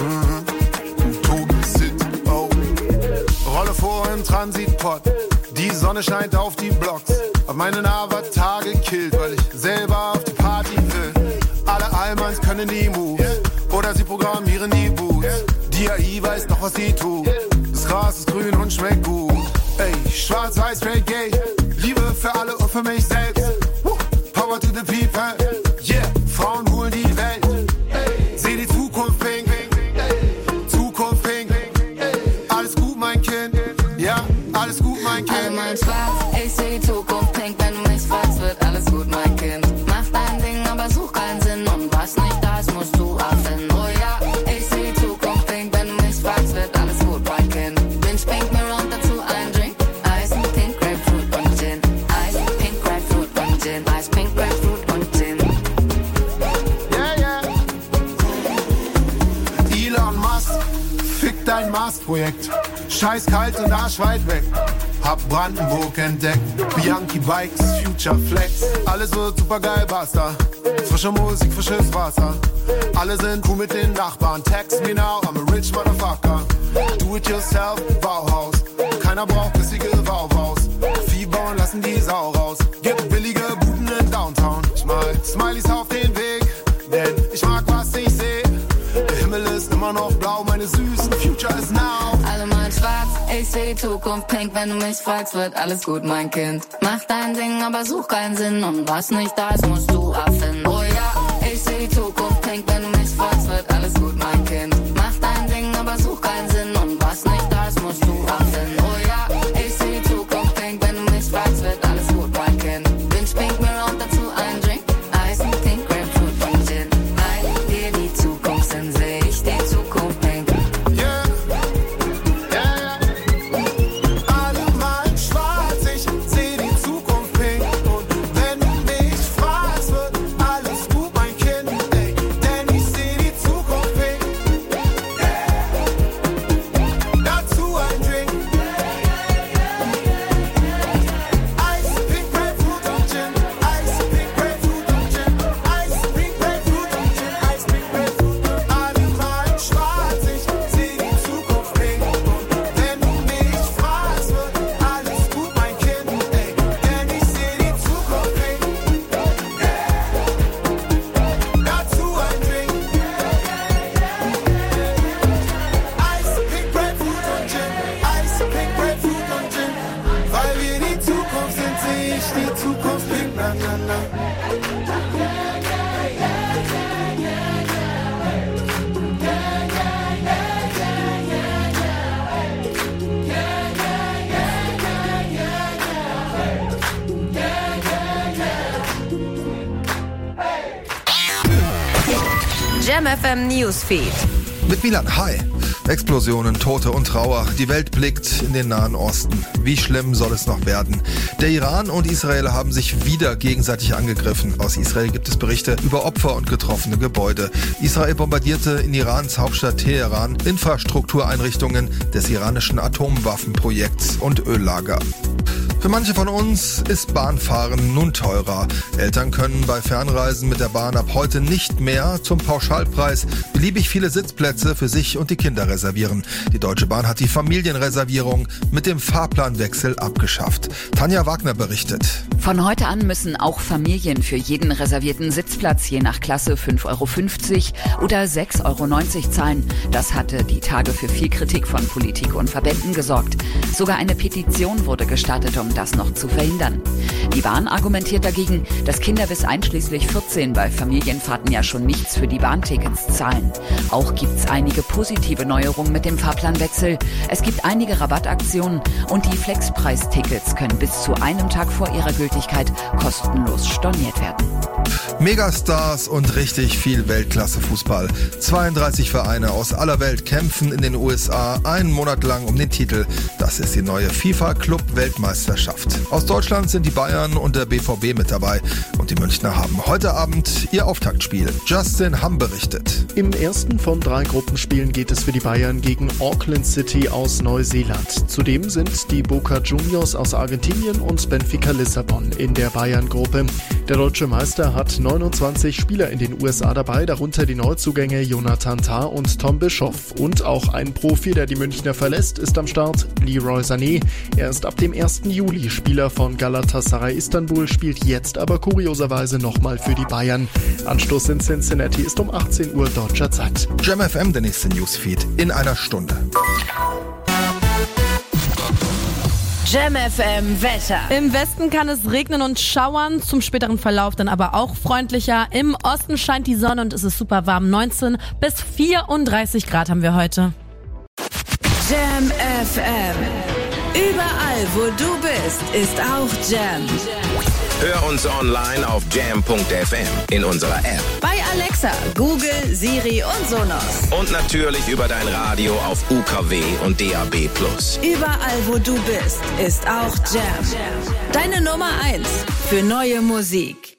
M: Oh. Rolle vor im Transitpot. Die Sonne scheint auf die Blocks. Hab meinen Avatar gekillt, weil ich selber auf die Party will. Alle Allmanns können die Moves. Oder sie programmieren die Boots. Die A I weiß noch, was sie tut. Das Gras ist grün und schmeckt gut. Ey, schwarz, weiß, straight, gay. Liebe für alle und für mich selbst. Power to the people. Yeah, Frauen holen die Welt. Seh die Zukunft pink. Zukunft pink. Alles gut, mein Kind. Ja, alles gut, mein Kind.
V: Allemal schwarz, ich seh Zukunft, pink, wenn du mich fragst, wird alles gut, mein Kind. Mach dein Ding, aber such keinen Sinn und was nicht da ist, musst du erfinden. Oh ja, ich seh Zukunft, pink, wenn du mich fragst, wird alles gut, mein Kind. Binge, pink, mir und dazu ein Drink. Eis, pink, Grapefruit und Gin. Eis, pink, Grapefruit und Gin. Eis, pink, Grapefruit und Gin.
M: Yeah, yeah. Elon Musk, fick dein Mars-Projekt. Scheiß kalt und Arsch weit weg. Hab Brandenburg entdeckt. Bianchi Bikes, Future Flex. Alles wird super geil, basta.
A: Frische Musik, frisches Wasser. Alle sind cool mit den Nachbarn. Text me now, I'm a rich motherfucker. Do it yourself, Bauhaus. Keiner braucht bissige Bauhaus. Vieh bauen, lassen die Sau raus. Gibt billige Buden in Downtown. Ich mal Smileys auf den Weg, denn ich mag, was ich seh. Der Himmel ist immer noch blau, meine süßen Future is now.
V: Alle mal schwarz, ich seh die Zukunft pink. Wenn du mich fragst, wird alles gut, mein Kind. Mach dein Ding, aber such keinen Sinn. Und was nicht da ist, musst du abfinden. Oh ja, ich seh die Zukunft pink. Wenn du mich fragst, wird alles gut, mein Kind. Mach dein Ding, aber such keinen Sinn. Und was nicht da ist, musst du abfinden. Oh ja, ich seh die Zukunft pink. Wenn du mich fragst, wird alles gut, mein Kind. Wünsch pink mir und dazu ein Drink. Eis, Pink, Grapefruit und Gin. Nein, dir die Zukunft sind, seh ich die Zukunft pink.
A: Yeah, yeah, yeah. Alle mal schwarz, ich seh die Zukunft pink. Und wenn du mich fragst, wird alles gut, mein Kind. Ey, denn ich seh die Zukunft pink. Yeah. Dazu ein Drink. Eis, Pink, Grapefruit und Gin. Eis, Pink, Grapefruit und Gin. Eis, Pink, Grapefruit und Gin. Eis, Pink, Grapefruit. Alle mal schwarz, ich seh die Zukunft pink. Und wenn du mich fragst, wird alles gut, mein Kind. Ey, denn ich seh die Zukunft pink. Yeah. Dazu ein Drink. Eis, Pink, Grapefruit und Gin. Eis, Pink, Grapefruit und Gin. Weil wir die Zukunft sind, seh ich die Zukunft pink. Na, na, na.
U: Jam F M Newsfeed.
D: Mit Milan, hi. Explosionen, Tote und Trauer. Die Welt blickt in den Nahen Osten. Wie schlimm soll es noch werden? Der Iran und Israel haben sich wieder gegenseitig angegriffen. Aus Israel gibt es Berichte über Opfer und getroffene Gebäude. Israel bombardierte in Irans Hauptstadt Teheran Infrastruktureinrichtungen des iranischen Atomwaffenprojekts und Öllager. Für manche von uns ist Bahnfahren nun teurer. Eltern können bei Fernreisen mit der Bahn ab heute nicht mehr zum Pauschalpreis beliebig viele Sitzplätze für sich und die Kinder reservieren. Die Deutsche Bahn hat die Familienreservierung mit dem Fahrplanwechsel abgeschafft. Tanja Wagner berichtet.
W: Von heute an müssen auch Familien für jeden reservierten Sitzplatz je nach Klasse fünf Euro fünfzig oder sechs Euro neunzig zahlen. Das hatte die Tage für viel Kritik von Politik und Verbänden gesorgt. Sogar eine Petition wurde gestartet, um das noch zu verhindern. Die Bahn argumentiert dagegen, dass Kinder bis einschließlich vierzehn bei Familienfahrten ja schon nichts für die Bahntickets zahlen. Auch gibt's einige positive Neuerungen mit dem Fahrplanwechsel. Es gibt einige Rabattaktionen und die Flexpreistickets können bis zu einem Tag vor ihrer Gültigkeit kostenlos storniert werden.
D: Megastars und richtig viel Weltklasse-Fußball. zweiunddreißig Vereine aus aller Welt kämpfen in den U S A einen Monat lang um den Titel. Das ist die neue FIFA-Club-Weltmeisterschaft. Aus Deutschland sind die Bayern und der B V B mit dabei. Und die Münchner haben heute Abend ihr Auftaktspiel. Justin Hamm berichtet.
X: Im ersten von drei Gruppenspielen geht es für die Bayern gegen Auckland City aus Neuseeland. Zudem sind die Boca Juniors aus Argentinien und Benfica Lissabon in der Bayern-Gruppe. Der deutsche Meister hat neunundzwanzig Spieler in den U S A dabei, darunter die Neuzugänge Jonathan Tah und Tom Bischoff. Und auch ein Profi, der die Münchner verlässt, ist am Start, Leroy Sané. Er ist ab dem ersten Juli Spieler von Galatasaray Istanbul, spielt jetzt aber kurioserweise nochmal für die Bayern. Anstoß in Cincinnati ist um achtzehn Uhr deutscher Zeit.
D: Jam F M, der nächste Newsfeed in einer Stunde.
U: Jam F M Wetter.
H: Im Westen kann es regnen und schauern, zum späteren Verlauf dann aber auch freundlicher. Im Osten scheint die Sonne und es ist super warm. neunzehn bis vierunddreißig Grad haben wir heute.
U: Jam F M. Überall, wo du bist, ist auch Jam.
B: Hör uns online auf jam punkt f m, in unserer App,
U: Bei Alexa, Google, Siri und Sonos.
B: und natürlich über dein Radio auf U K W und D A B plus.
U: Überall, wo du bist, ist auch Jam. Deine Nummer eins für neue Musik.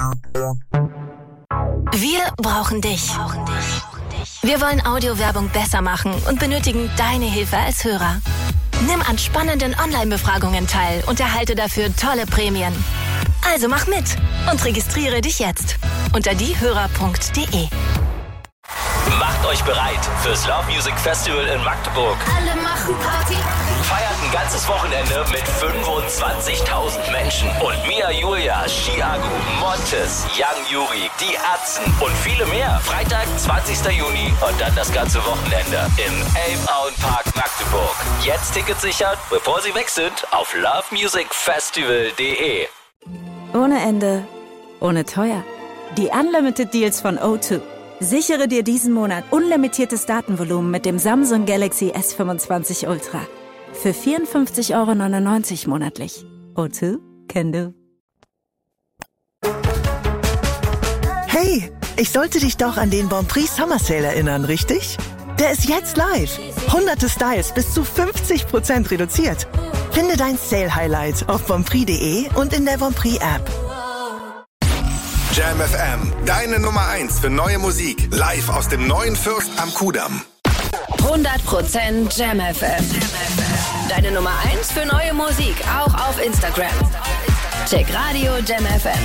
N: Wir brauchen dich. Wir wollen Audiowerbung besser machen und benötigen deine Hilfe als Hörer. Nimm an spannenden Online-Befragungen teil und erhalte dafür tolle Prämien. Also mach mit und registriere dich jetzt.
E: unter diehörer punkt de.
F: Macht euch bereit fürs Love Music Festival in Magdeburg.
N: Alle machen Party.
F: Feiert ein ganzes Wochenende mit fünfundzwanzigtausend Menschen. Und Mia Julia, Chiago, Montes, Young Yuri, die Atzen und viele mehr. Freitag, zwanzigster Juni und dann das ganze Wochenende im Elbauer Park Magdeburg. Jetzt Tickets sichern, bevor sie weg sind, auf love music festival punkt de.
G: Ohne Ende, ohne teuer. Die Unlimited Deals von O zwei. Sichere dir diesen Monat unlimitiertes Datenvolumen mit dem Samsung Galaxy S fünfundzwanzig Ultra. Für vierundfünfzig Euro neunundneunzig monatlich. O zwei, can do.
I: Hey, ich sollte dich doch an den Bonprix Summer Sale erinnern, richtig? Der ist jetzt live. Hunderte Styles bis zu fünfzig Prozent reduziert. Finde dein Sale-Highlight auf bonprix punkt de und in der Bonprix App.
B: Jam F M, deine Nummer eins für neue Musik. Live aus dem neuen Fürst am Kudamm.
K: hundert Prozent Jam F M. Deine Nummer eins für neue Musik, auch auf Instagram. Check Radio Jam F M.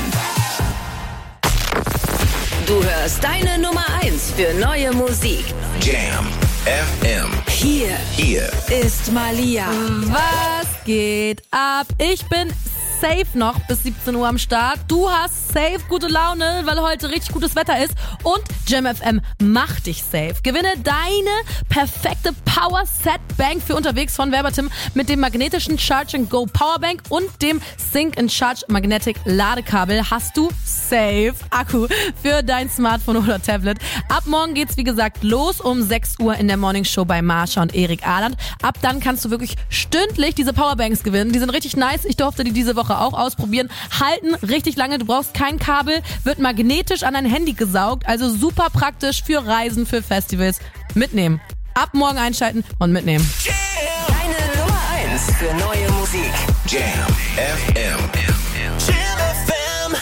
K: Du hörst deine Nummer eins für neue Musik.
B: Jam F M.
K: Hier,
B: Hier
K: ist Malia.
H: Was geht ab? Ich bin safe noch bis siebzehn Uhr am Start. Du hast safe gute Laune, weil heute richtig gutes Wetter ist. Und Jam F M macht dich safe. Gewinne deine perfekte Power Set Bank für unterwegs von Verbatim mit dem magnetischen Charge and Go Powerbank und dem Sync and Charge Magnetic Ladekabel. Hast du safe Akku für dein Smartphone oder Tablet. Ab morgen geht's wie gesagt los um sechs Uhr in der Morning Show bei Marsha und Erik Ahland. Ab dann kannst du wirklich stündlich diese Powerbanks gewinnen. Die sind richtig nice. Ich durfte die diese Woche auch ausprobieren. Halten richtig lange. Du brauchst kein Kabel. Wird magnetisch an dein Handy gesaugt. Also super praktisch für Reisen, für Festivals. Mitnehmen. Ab morgen einschalten und mitnehmen.
E: Deine Nummer eins für neue Musik.
B: Jam F M.
E: Jam F M.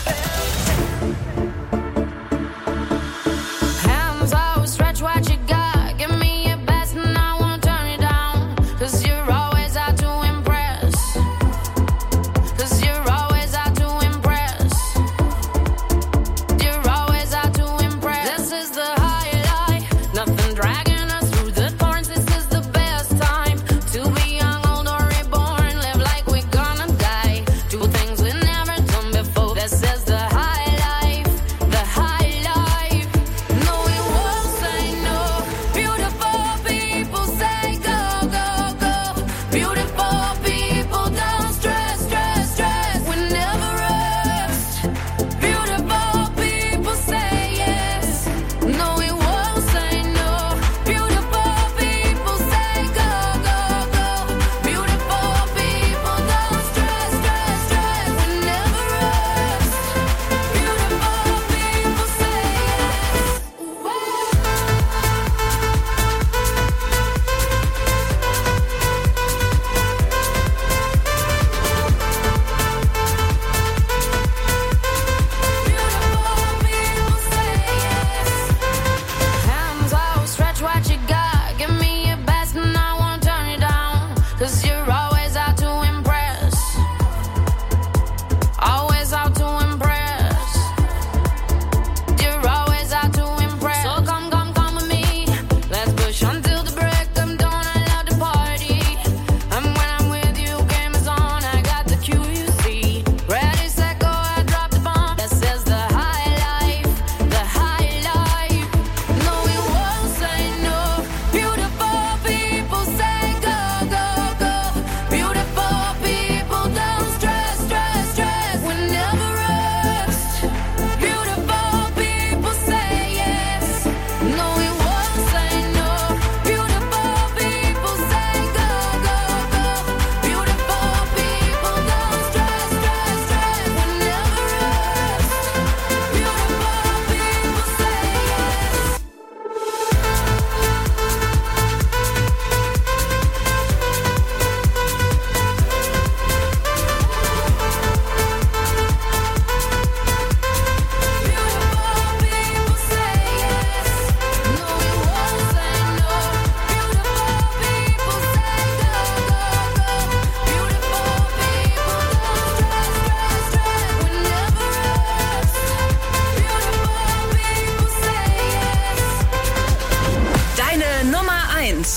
C: Hands out, stretch what you got. Give me your best and I won't turn it down. Cause you're always out to impress. Cause you're always out to impress. You're always out to impress. This is the highlight. Nothing dragging us through the thorns. This is the best time to be young, old, or reborn. Live like we're gonna die. Do things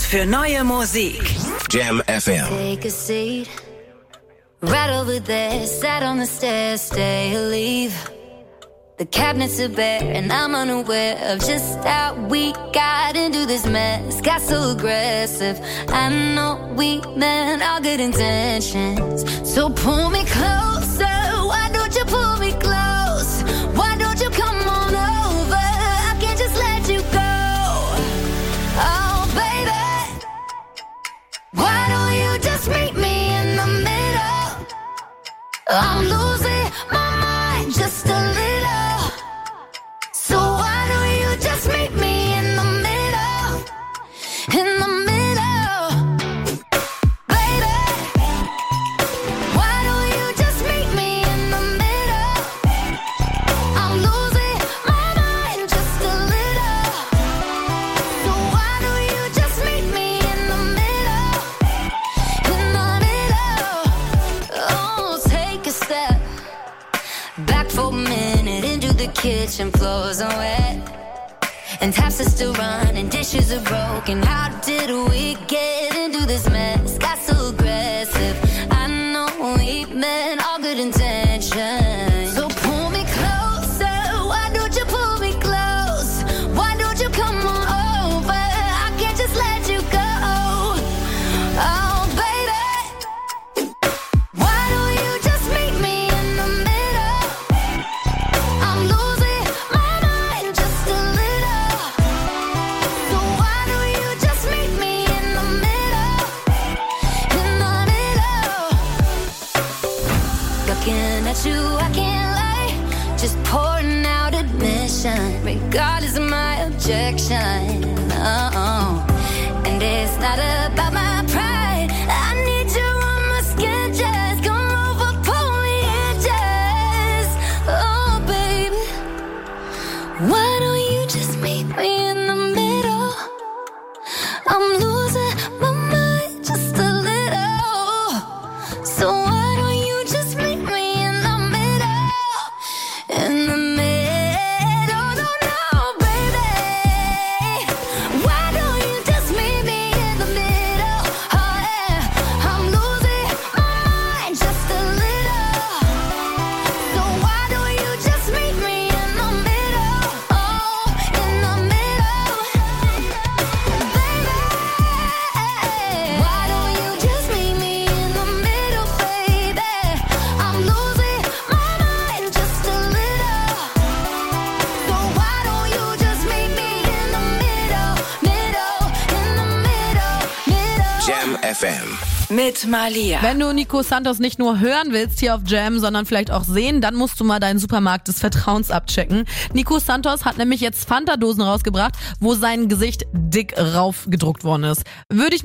U: für neue Musik.
B: Jam F M.
C: Take a seat. Right over there, sat on the stairs, stay or leave. The cabinets are bare and I'm unaware of just how we got into this mess. Got so aggressive. I know we meant all good intentions. So pull me closer. Why don't you pull me close? Why don't you come on over? I can't just let you go. Oh, baby. Why don't you just meet me in the middle? I'm losing my mind just a little. So why don't you just meet me in the middle? In the middle. Baby. Why don't you just meet me in the middle? I'm losing my mind just a little. So why don't you just meet me in the middle? In the middle. Oh, take a step back for a minute into the kitchen, floors are wet and taps are still running, dishes are broken. How did we get into this mess? Got so aggressive. I know we meant all good intentions. So pull me closer. Why don't you pull me close? Why don't you come on over? I can't just let you go. Oh, baby. Why don't you just meet me in the middle? I'm losing my mind just a little. So why don't you just meet me in the middle? In the middle. Looking at you, I can't lie. Just pouring out admission, regardless of my objection. Oh, and it's not about my pride. I need you on my skin, just come over, pull me in, just. Oh, baby. Why don't you just meet me in the middle? I'm losing my mind just a little. So why don't you just meet me in the middle? In the middle, no, no, baby. Why don't you just meet me in the middle? Oh, yeah. I'm losing my mind just a little. So why don't you just meet me in the middle? Oh, in the middle. Baby. Why don't you just meet me in the middle, baby? I'm losing my mind just a little. So why don't you just meet me in the middle, middle, in the middle, middle.
B: Jam F M.
U: Mit Malia.
H: Wenn du Nico Santos nicht nur hören willst hier auf Jam, sondern vielleicht auch sehen, dann musst du mal deinen Supermarkt des Vertrauens abchecken. Nico Santos hat nämlich jetzt Fanta-Dosen rausgebracht, wo sein Gesicht dick rauf gedruckt worden ist. Würde ich